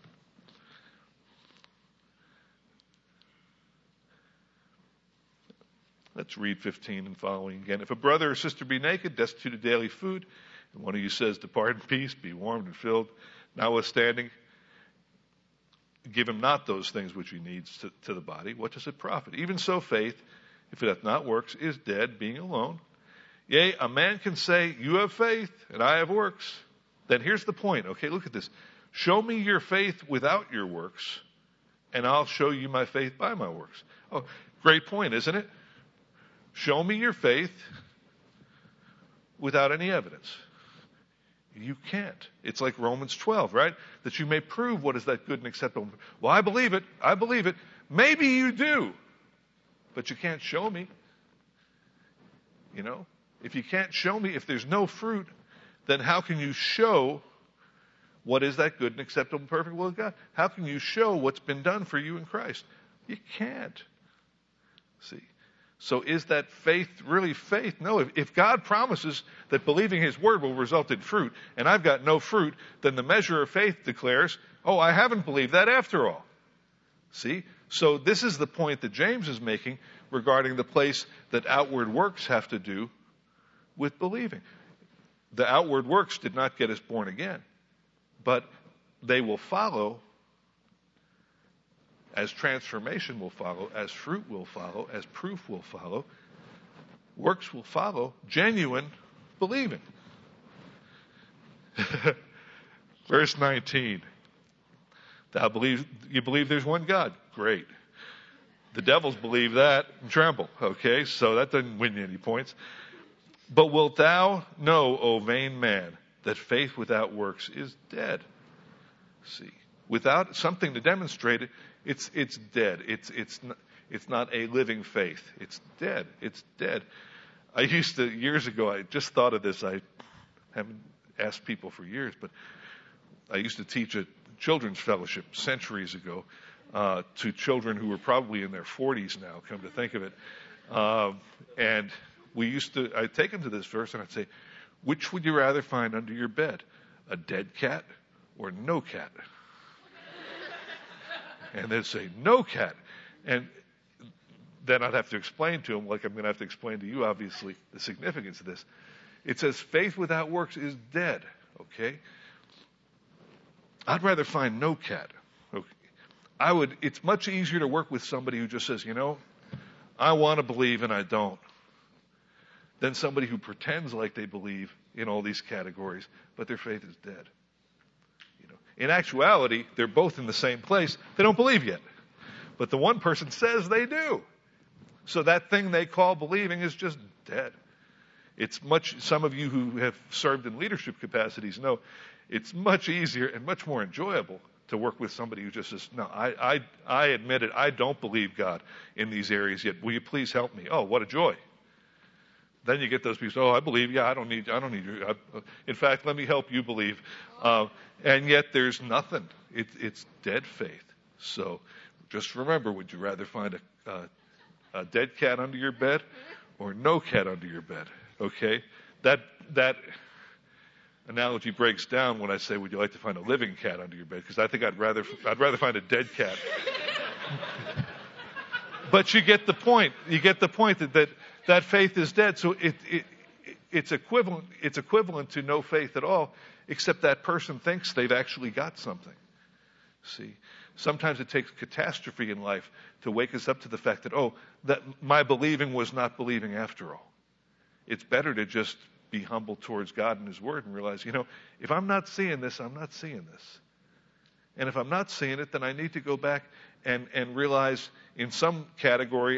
Let's read 15 and following again. If a brother or sister be naked, destitute of daily food, and one of you says, depart in peace, be warmed and filled, notwithstanding, give him not those things which he needs to the body, what does it profit? Even so faith, if it hath not works, is dead, being alone. Yea, a man can say, you have faith, and I have works. Then here's the point. Okay, look at this. Show me your faith without your works, and I'll show you my faith by my works. Oh, great point, isn't it? Show me your faith without any evidence. You can't. It's like Romans 12, right? That you may prove what is that good and acceptable. Well, I believe it. Maybe you do, but you can't show me. You know, if you can't show me, if there's no fruit, then how can you show what is that good and acceptable and perfect will of God? How can you show what's been done for you in Christ? You can't. See? So is that faith really faith? No. If God promises that believing His word will result in fruit, and I've got no fruit, then the measure of faith declares, oh, I haven't believed that after all. See? So this is the point that James is making regarding the place that outward works have to do with believing. The outward works did not get us born again, but they will follow as transformation will follow, as fruit will follow, as proof will follow. Works will follow genuine believing. Verse 19. You believe there's one God? Great. The devils believe that and tremble. Okay, so that doesn't win you any points. But wilt thou know, O vain man, that faith without works is dead? See, without something to demonstrate it, it's dead. It's not a living faith. It's dead. It's dead. I used to, years ago, I just thought of this. I haven't asked people for years, but I used to teach a children's fellowship centuries ago to children who were probably in their 40s now, come to think of it. And I'd take them to this verse and I'd say, which would you rather find under your bed? a dead cat or no cat? And they'd say, no cat. And then I'd have to explain to them, like I'm going to have to explain to you, obviously, the significance of this. It says faith without works is dead, okay? I'd rather find no cat. Okay? It's much easier to work with somebody who just says, I want to believe and I don't, than somebody who pretends like they believe in all these categories, but their faith is dead. In actuality, they're both in the same place. They don't believe yet. But the one person says they do. So that thing they call believing is just dead. Some of you who have served in leadership capacities know it's much easier and much more enjoyable to work with somebody who just says, no, I admit it, I don't believe God in these areas yet. Will you please help me? Oh, what a joy. Then you get those people, I believe, I don't need you. In fact, let me help you believe. And yet there's nothing. It's dead faith. So just remember, would you rather find a dead cat under your bed or no cat under your bed? Okay? That analogy breaks down when I say, would you like to find a living cat under your bed? Because I think I'd rather find a dead cat. But you get the point. You get the point that faith is dead. So it's equivalent to no faith at all, except that person thinks they've actually got something. See, sometimes it takes catastrophe in life to wake us up to the fact that, that my believing was not believing after all. It's better to just be humble towards God and His Word and realize, if I'm not seeing this, I'm not seeing this. And if I'm not seeing it, then I need to go back and realize in some category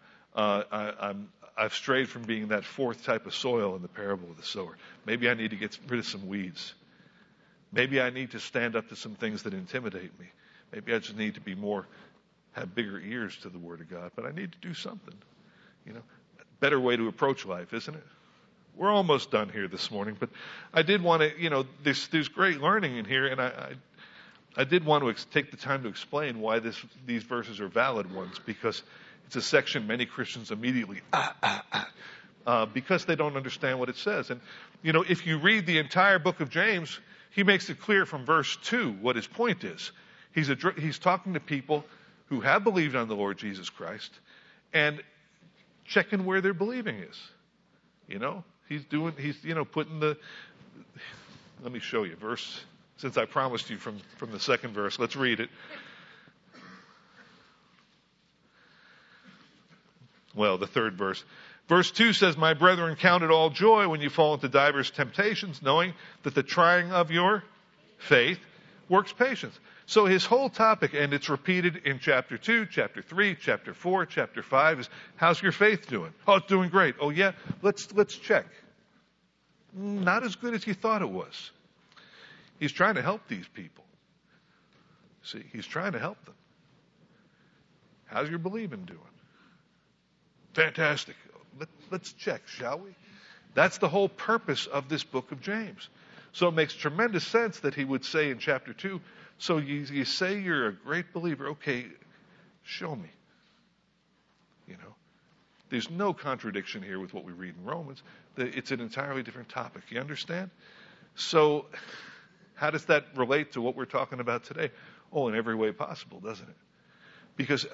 I've strayed from being that fourth type of soil in the parable of the sower. Maybe I need to get rid of some weeds. Maybe I need to stand up to some things that intimidate me. Maybe I just need to have bigger ears to the Word of God. But I need to do something. Better way to approach life, isn't it? We're almost done here this morning, but I did want to, there's great learning in here, and I did want to take the time to explain why these verses are valid ones, because it's a section many Christians immediately, because they don't understand what it says. And, if you read the entire book of James, he makes it clear from verse 2 what his point is. He's talking to people who have believed on the Lord Jesus Christ and checking where their believing is. He's putting let me show you verse, since I promised you from the second verse. Let's read it. Well, the third verse. Verse 2 says, my brethren, count it all joy when you fall into divers temptations, knowing that the trying of your faith works patience. So his whole topic, and it's repeated in chapter 2, chapter 3, chapter 4, chapter 5, is how's your faith doing? Oh, it's doing great. Oh, yeah, let's check. Not as good as you thought it was. He's trying to help these people. See, he's trying to help them. How's your believing doing? Fantastic. Let's check, shall we? That's the whole purpose of this book of James. So it makes tremendous sense that he would say in chapter 2, so you say you're a great believer. Okay, show me. There's no contradiction here with what we read in Romans. It's an entirely different topic. You understand? So how does that relate to what we're talking about today? Oh, in every way possible, doesn't it? Because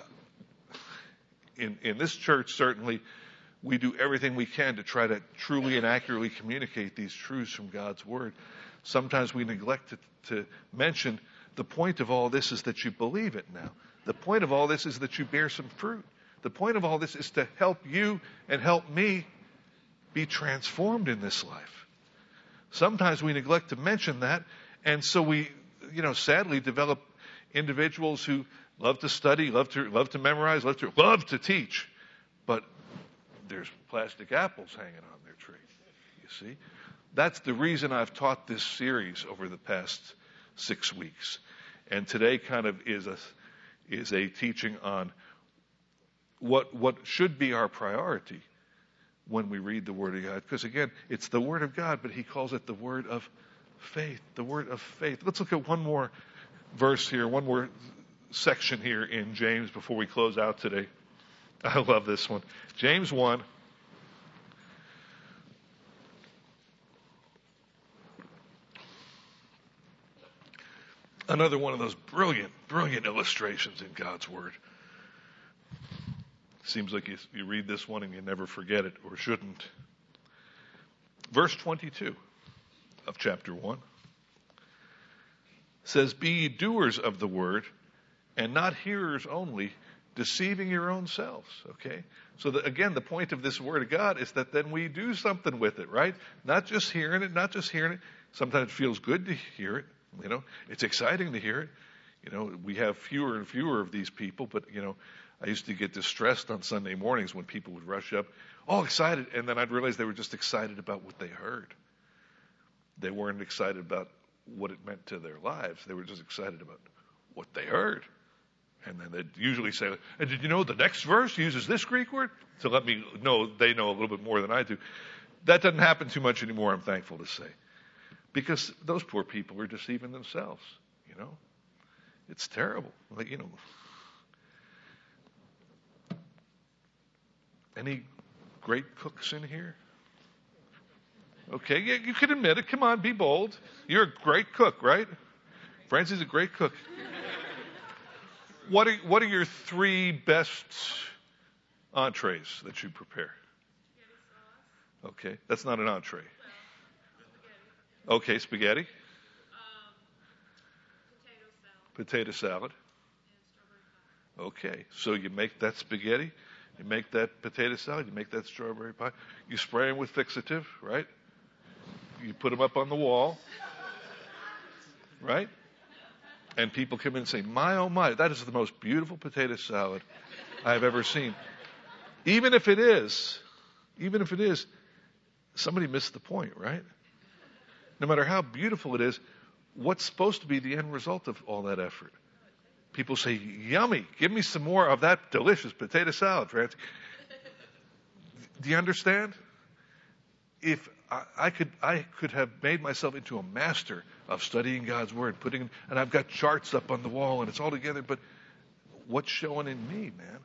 in this church, certainly, we do everything we can to try to truly and accurately communicate these truths from God's Word. Sometimes we neglect to mention the point of all this is that you believe it now. The point of all this is that you bear some fruit. The point of all this is to help you and help me be transformed in this life. Sometimes we neglect to mention that, and so we, sadly develop individuals who love to study, love to memorize, love to teach, but there's plastic apples hanging on their tree. You see? That's the reason I've taught this series over the past 6 weeks. And today kind of is a teaching on what should be our priority when we read the Word of God. Because again, it's the Word of God, but he calls it the Word of faith. The Word of faith. Let's look at one more verse here, one more section here in James before we close out today. I love this one. James 1. Another one of those brilliant, brilliant illustrations in God's Word. Seems like you read this one and you never forget it, or shouldn't. Verse 22 of chapter 1 says, "Be ye doers of the word, and not hearers only, deceiving your own selves." Okay? So again, the point of this word of God is that then we do something with it, right? Not just hearing it, not just hearing it. Sometimes it feels good to hear it. It's exciting to hear it. We have fewer and fewer of these people, but, I used to get distressed on Sunday mornings when people would rush up, all excited, and then I'd realize they were just excited about what they heard. They weren't excited about what it meant to their lives. They were just excited about what they heard. And then they'd usually say, "And did you know the next verse uses this Greek word?" To let me know they know a little bit more than I do. That doesn't happen too much anymore, I'm thankful to say. Because those poor people are deceiving themselves, It's terrible. Any great cooks in here? Okay, yeah, you can admit it. Come on, be bold. You're a great cook, right? Francie's a great cook. What are your 3 best entrees that you prepare? Okay, that's not an entree. Okay, spaghetti. Potato salad. Okay, so you make that spaghetti, you make that potato salad, you make that strawberry pie. You spray them with fixative, right? You put them up on the wall, right? And people come in and say, "My, oh my, that is the most beautiful potato salad I've ever seen." Even if it is, somebody missed the point, right? No matter how beautiful it is, what's supposed to be the end result of all that effort? People say, "Yummy, give me some more of that delicious potato salad, Francie." Do you understand? If I could have made myself into a master of studying God's Word, and I've got charts up on the wall and it's all together, but what's showing in me, man?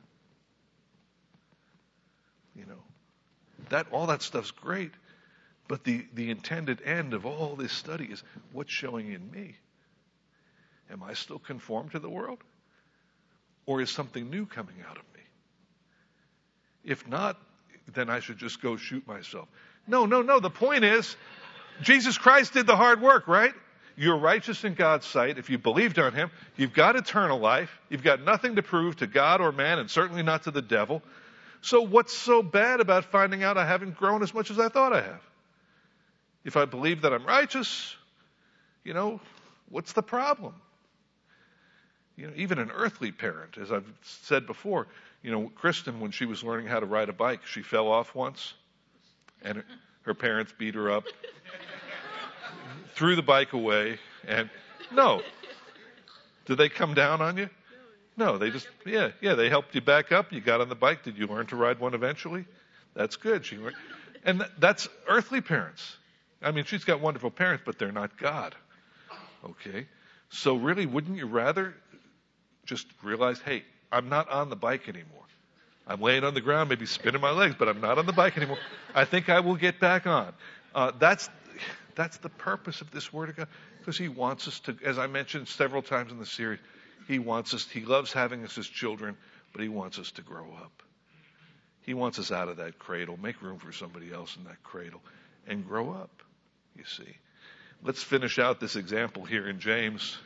All that stuff's great, but the intended end of all this study is what's showing in me. Am I still conformed to the world? Or is something new coming out of me? If not, then I should just go shoot myself. No. The point is, Jesus Christ did the hard work, right? You're righteous in God's sight. If you believed on Him, you've got eternal life. You've got nothing to prove to God or man, and certainly not to the devil. So what's so bad about finding out I haven't grown as much as I thought I have? If I believe that I'm righteous, what's the problem? Even an earthly parent, as I've said before, Kristen, when she was learning how to ride a bike, she fell off once, and her parents beat her up, threw the bike away, and no. Did they come down on you? No, they just, they helped you back up. You got on the bike. Did you learn to ride one eventually? That's good. She learned. And that's earthly parents. I mean, she's got wonderful parents, but they're not God. Okay? So really, wouldn't you rather just realize, hey, I'm not on the bike anymore. I'm laying on the ground, maybe spinning my legs, but I'm not on the bike anymore. I think I will get back on. That's the purpose of this Word of God, because He wants us to, as I mentioned several times in the series, He loves having us as children, but He wants us to grow up. He wants us out of that cradle, make room for somebody else in that cradle, and grow up, you see. Let's finish out this example here in James.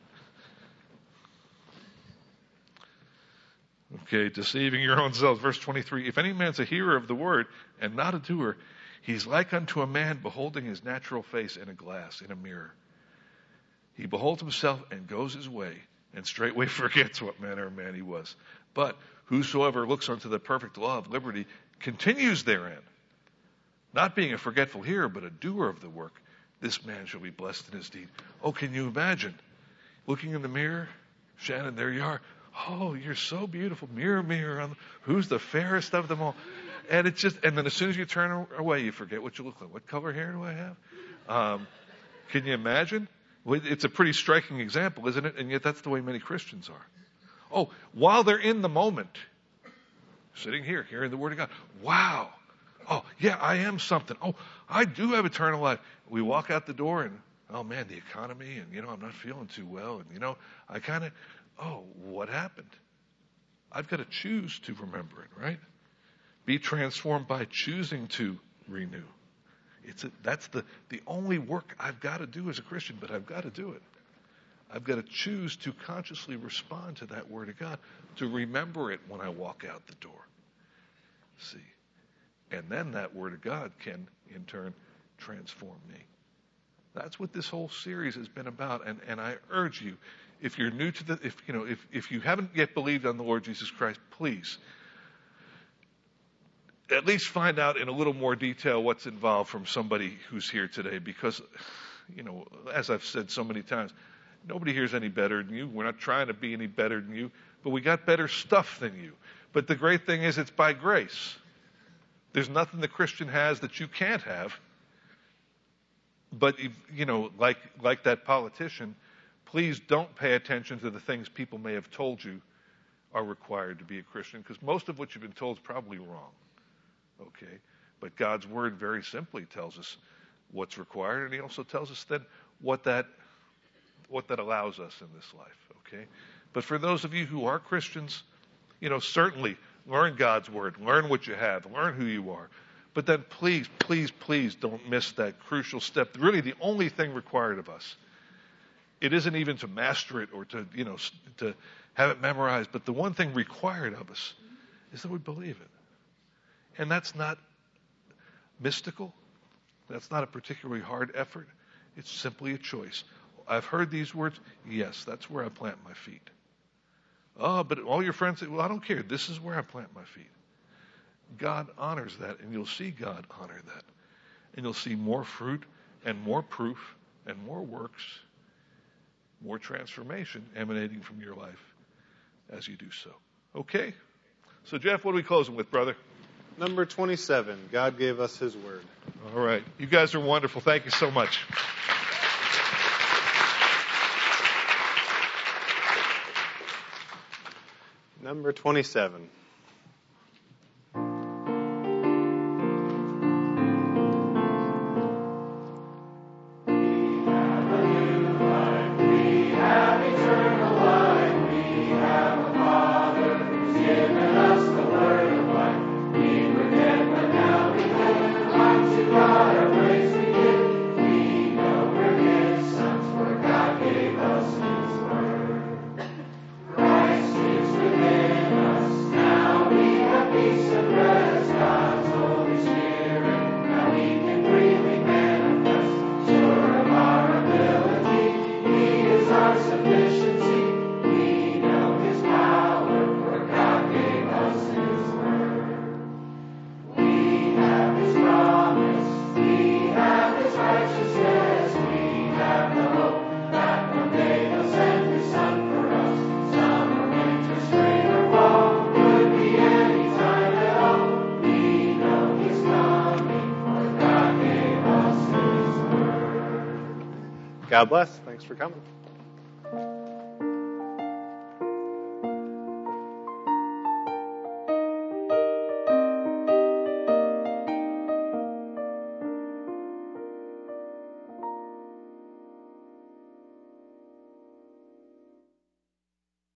Okay, deceiving your own selves. Verse 23, "If any man's a hearer of the word and not a doer, he's like unto a man beholding his natural face in a glass, in a mirror. He beholds himself and goes his way, and straightway forgets what manner of man he was. But whosoever looks unto the perfect law of liberty continues therein, not being a forgetful hearer, but a doer of the work, this man shall be blessed in his deed." Oh, can you imagine looking in the mirror? Shannon, there you are. Oh, you're so beautiful. Mirror, mirror, who's the fairest of them all? And then as soon as you turn away, you forget what you look like. What color hair do I have? Can you imagine? Well, it's a pretty striking example, isn't it? And yet that's the way many Christians are. Oh, while they're in the moment, sitting here, hearing the Word of God. Wow. Oh, yeah, I am something. Oh, I do have eternal life. We walk out the door and Oh man, the economy, and I'm not feeling too well, and what happened? I've got to choose to remember it, right? Be transformed by choosing to renew. That's the only work I've got to do as a Christian, but I've got to do it. I've got to choose to consciously respond to that Word of God, to remember it when I walk out the door. See? And then that Word of God can, in turn, transform me. That's what this whole series has been about. And I urge you, if you're new to if you haven't yet believed on the Lord Jesus Christ, please at least find out in a little more detail what's involved from somebody who's here today. Because, as I've said so many times, nobody here is any better than you. We're not trying to be any better than you, but we got better stuff than you. But the great thing is it's by grace. There's nothing the Christian has that you can't have. But, like that politician, please don't pay attention to the things people may have told you are required to be a Christian, because most of what you've been told is probably wrong. Okay? But God's Word very simply tells us what's required, and He also tells us then what that allows us in this life. Okay? But for those of you who are Christians, certainly learn God's Word, learn what you have, learn who you are. But then please, please, please don't miss that crucial step. Really the only thing required of us. It isn't even to master it or to have it memorized, but the one thing required of us is that we believe it. And that's not mystical. That's not a particularly hard effort. It's simply a choice. I've heard these words. Yes, that's where I plant my feet. Oh, but all your friends say, well, I don't care. This is where I plant my feet. God honors that, and you'll see God honor that. And you'll see more fruit and more proof and more works, more transformation emanating from your life as you do so. Okay? So, Jeff, what are we closing with, brother? Number 27, God gave us His Word. All right. You guys are wonderful. Thank you so much. Number 27. God bless. Thanks for coming.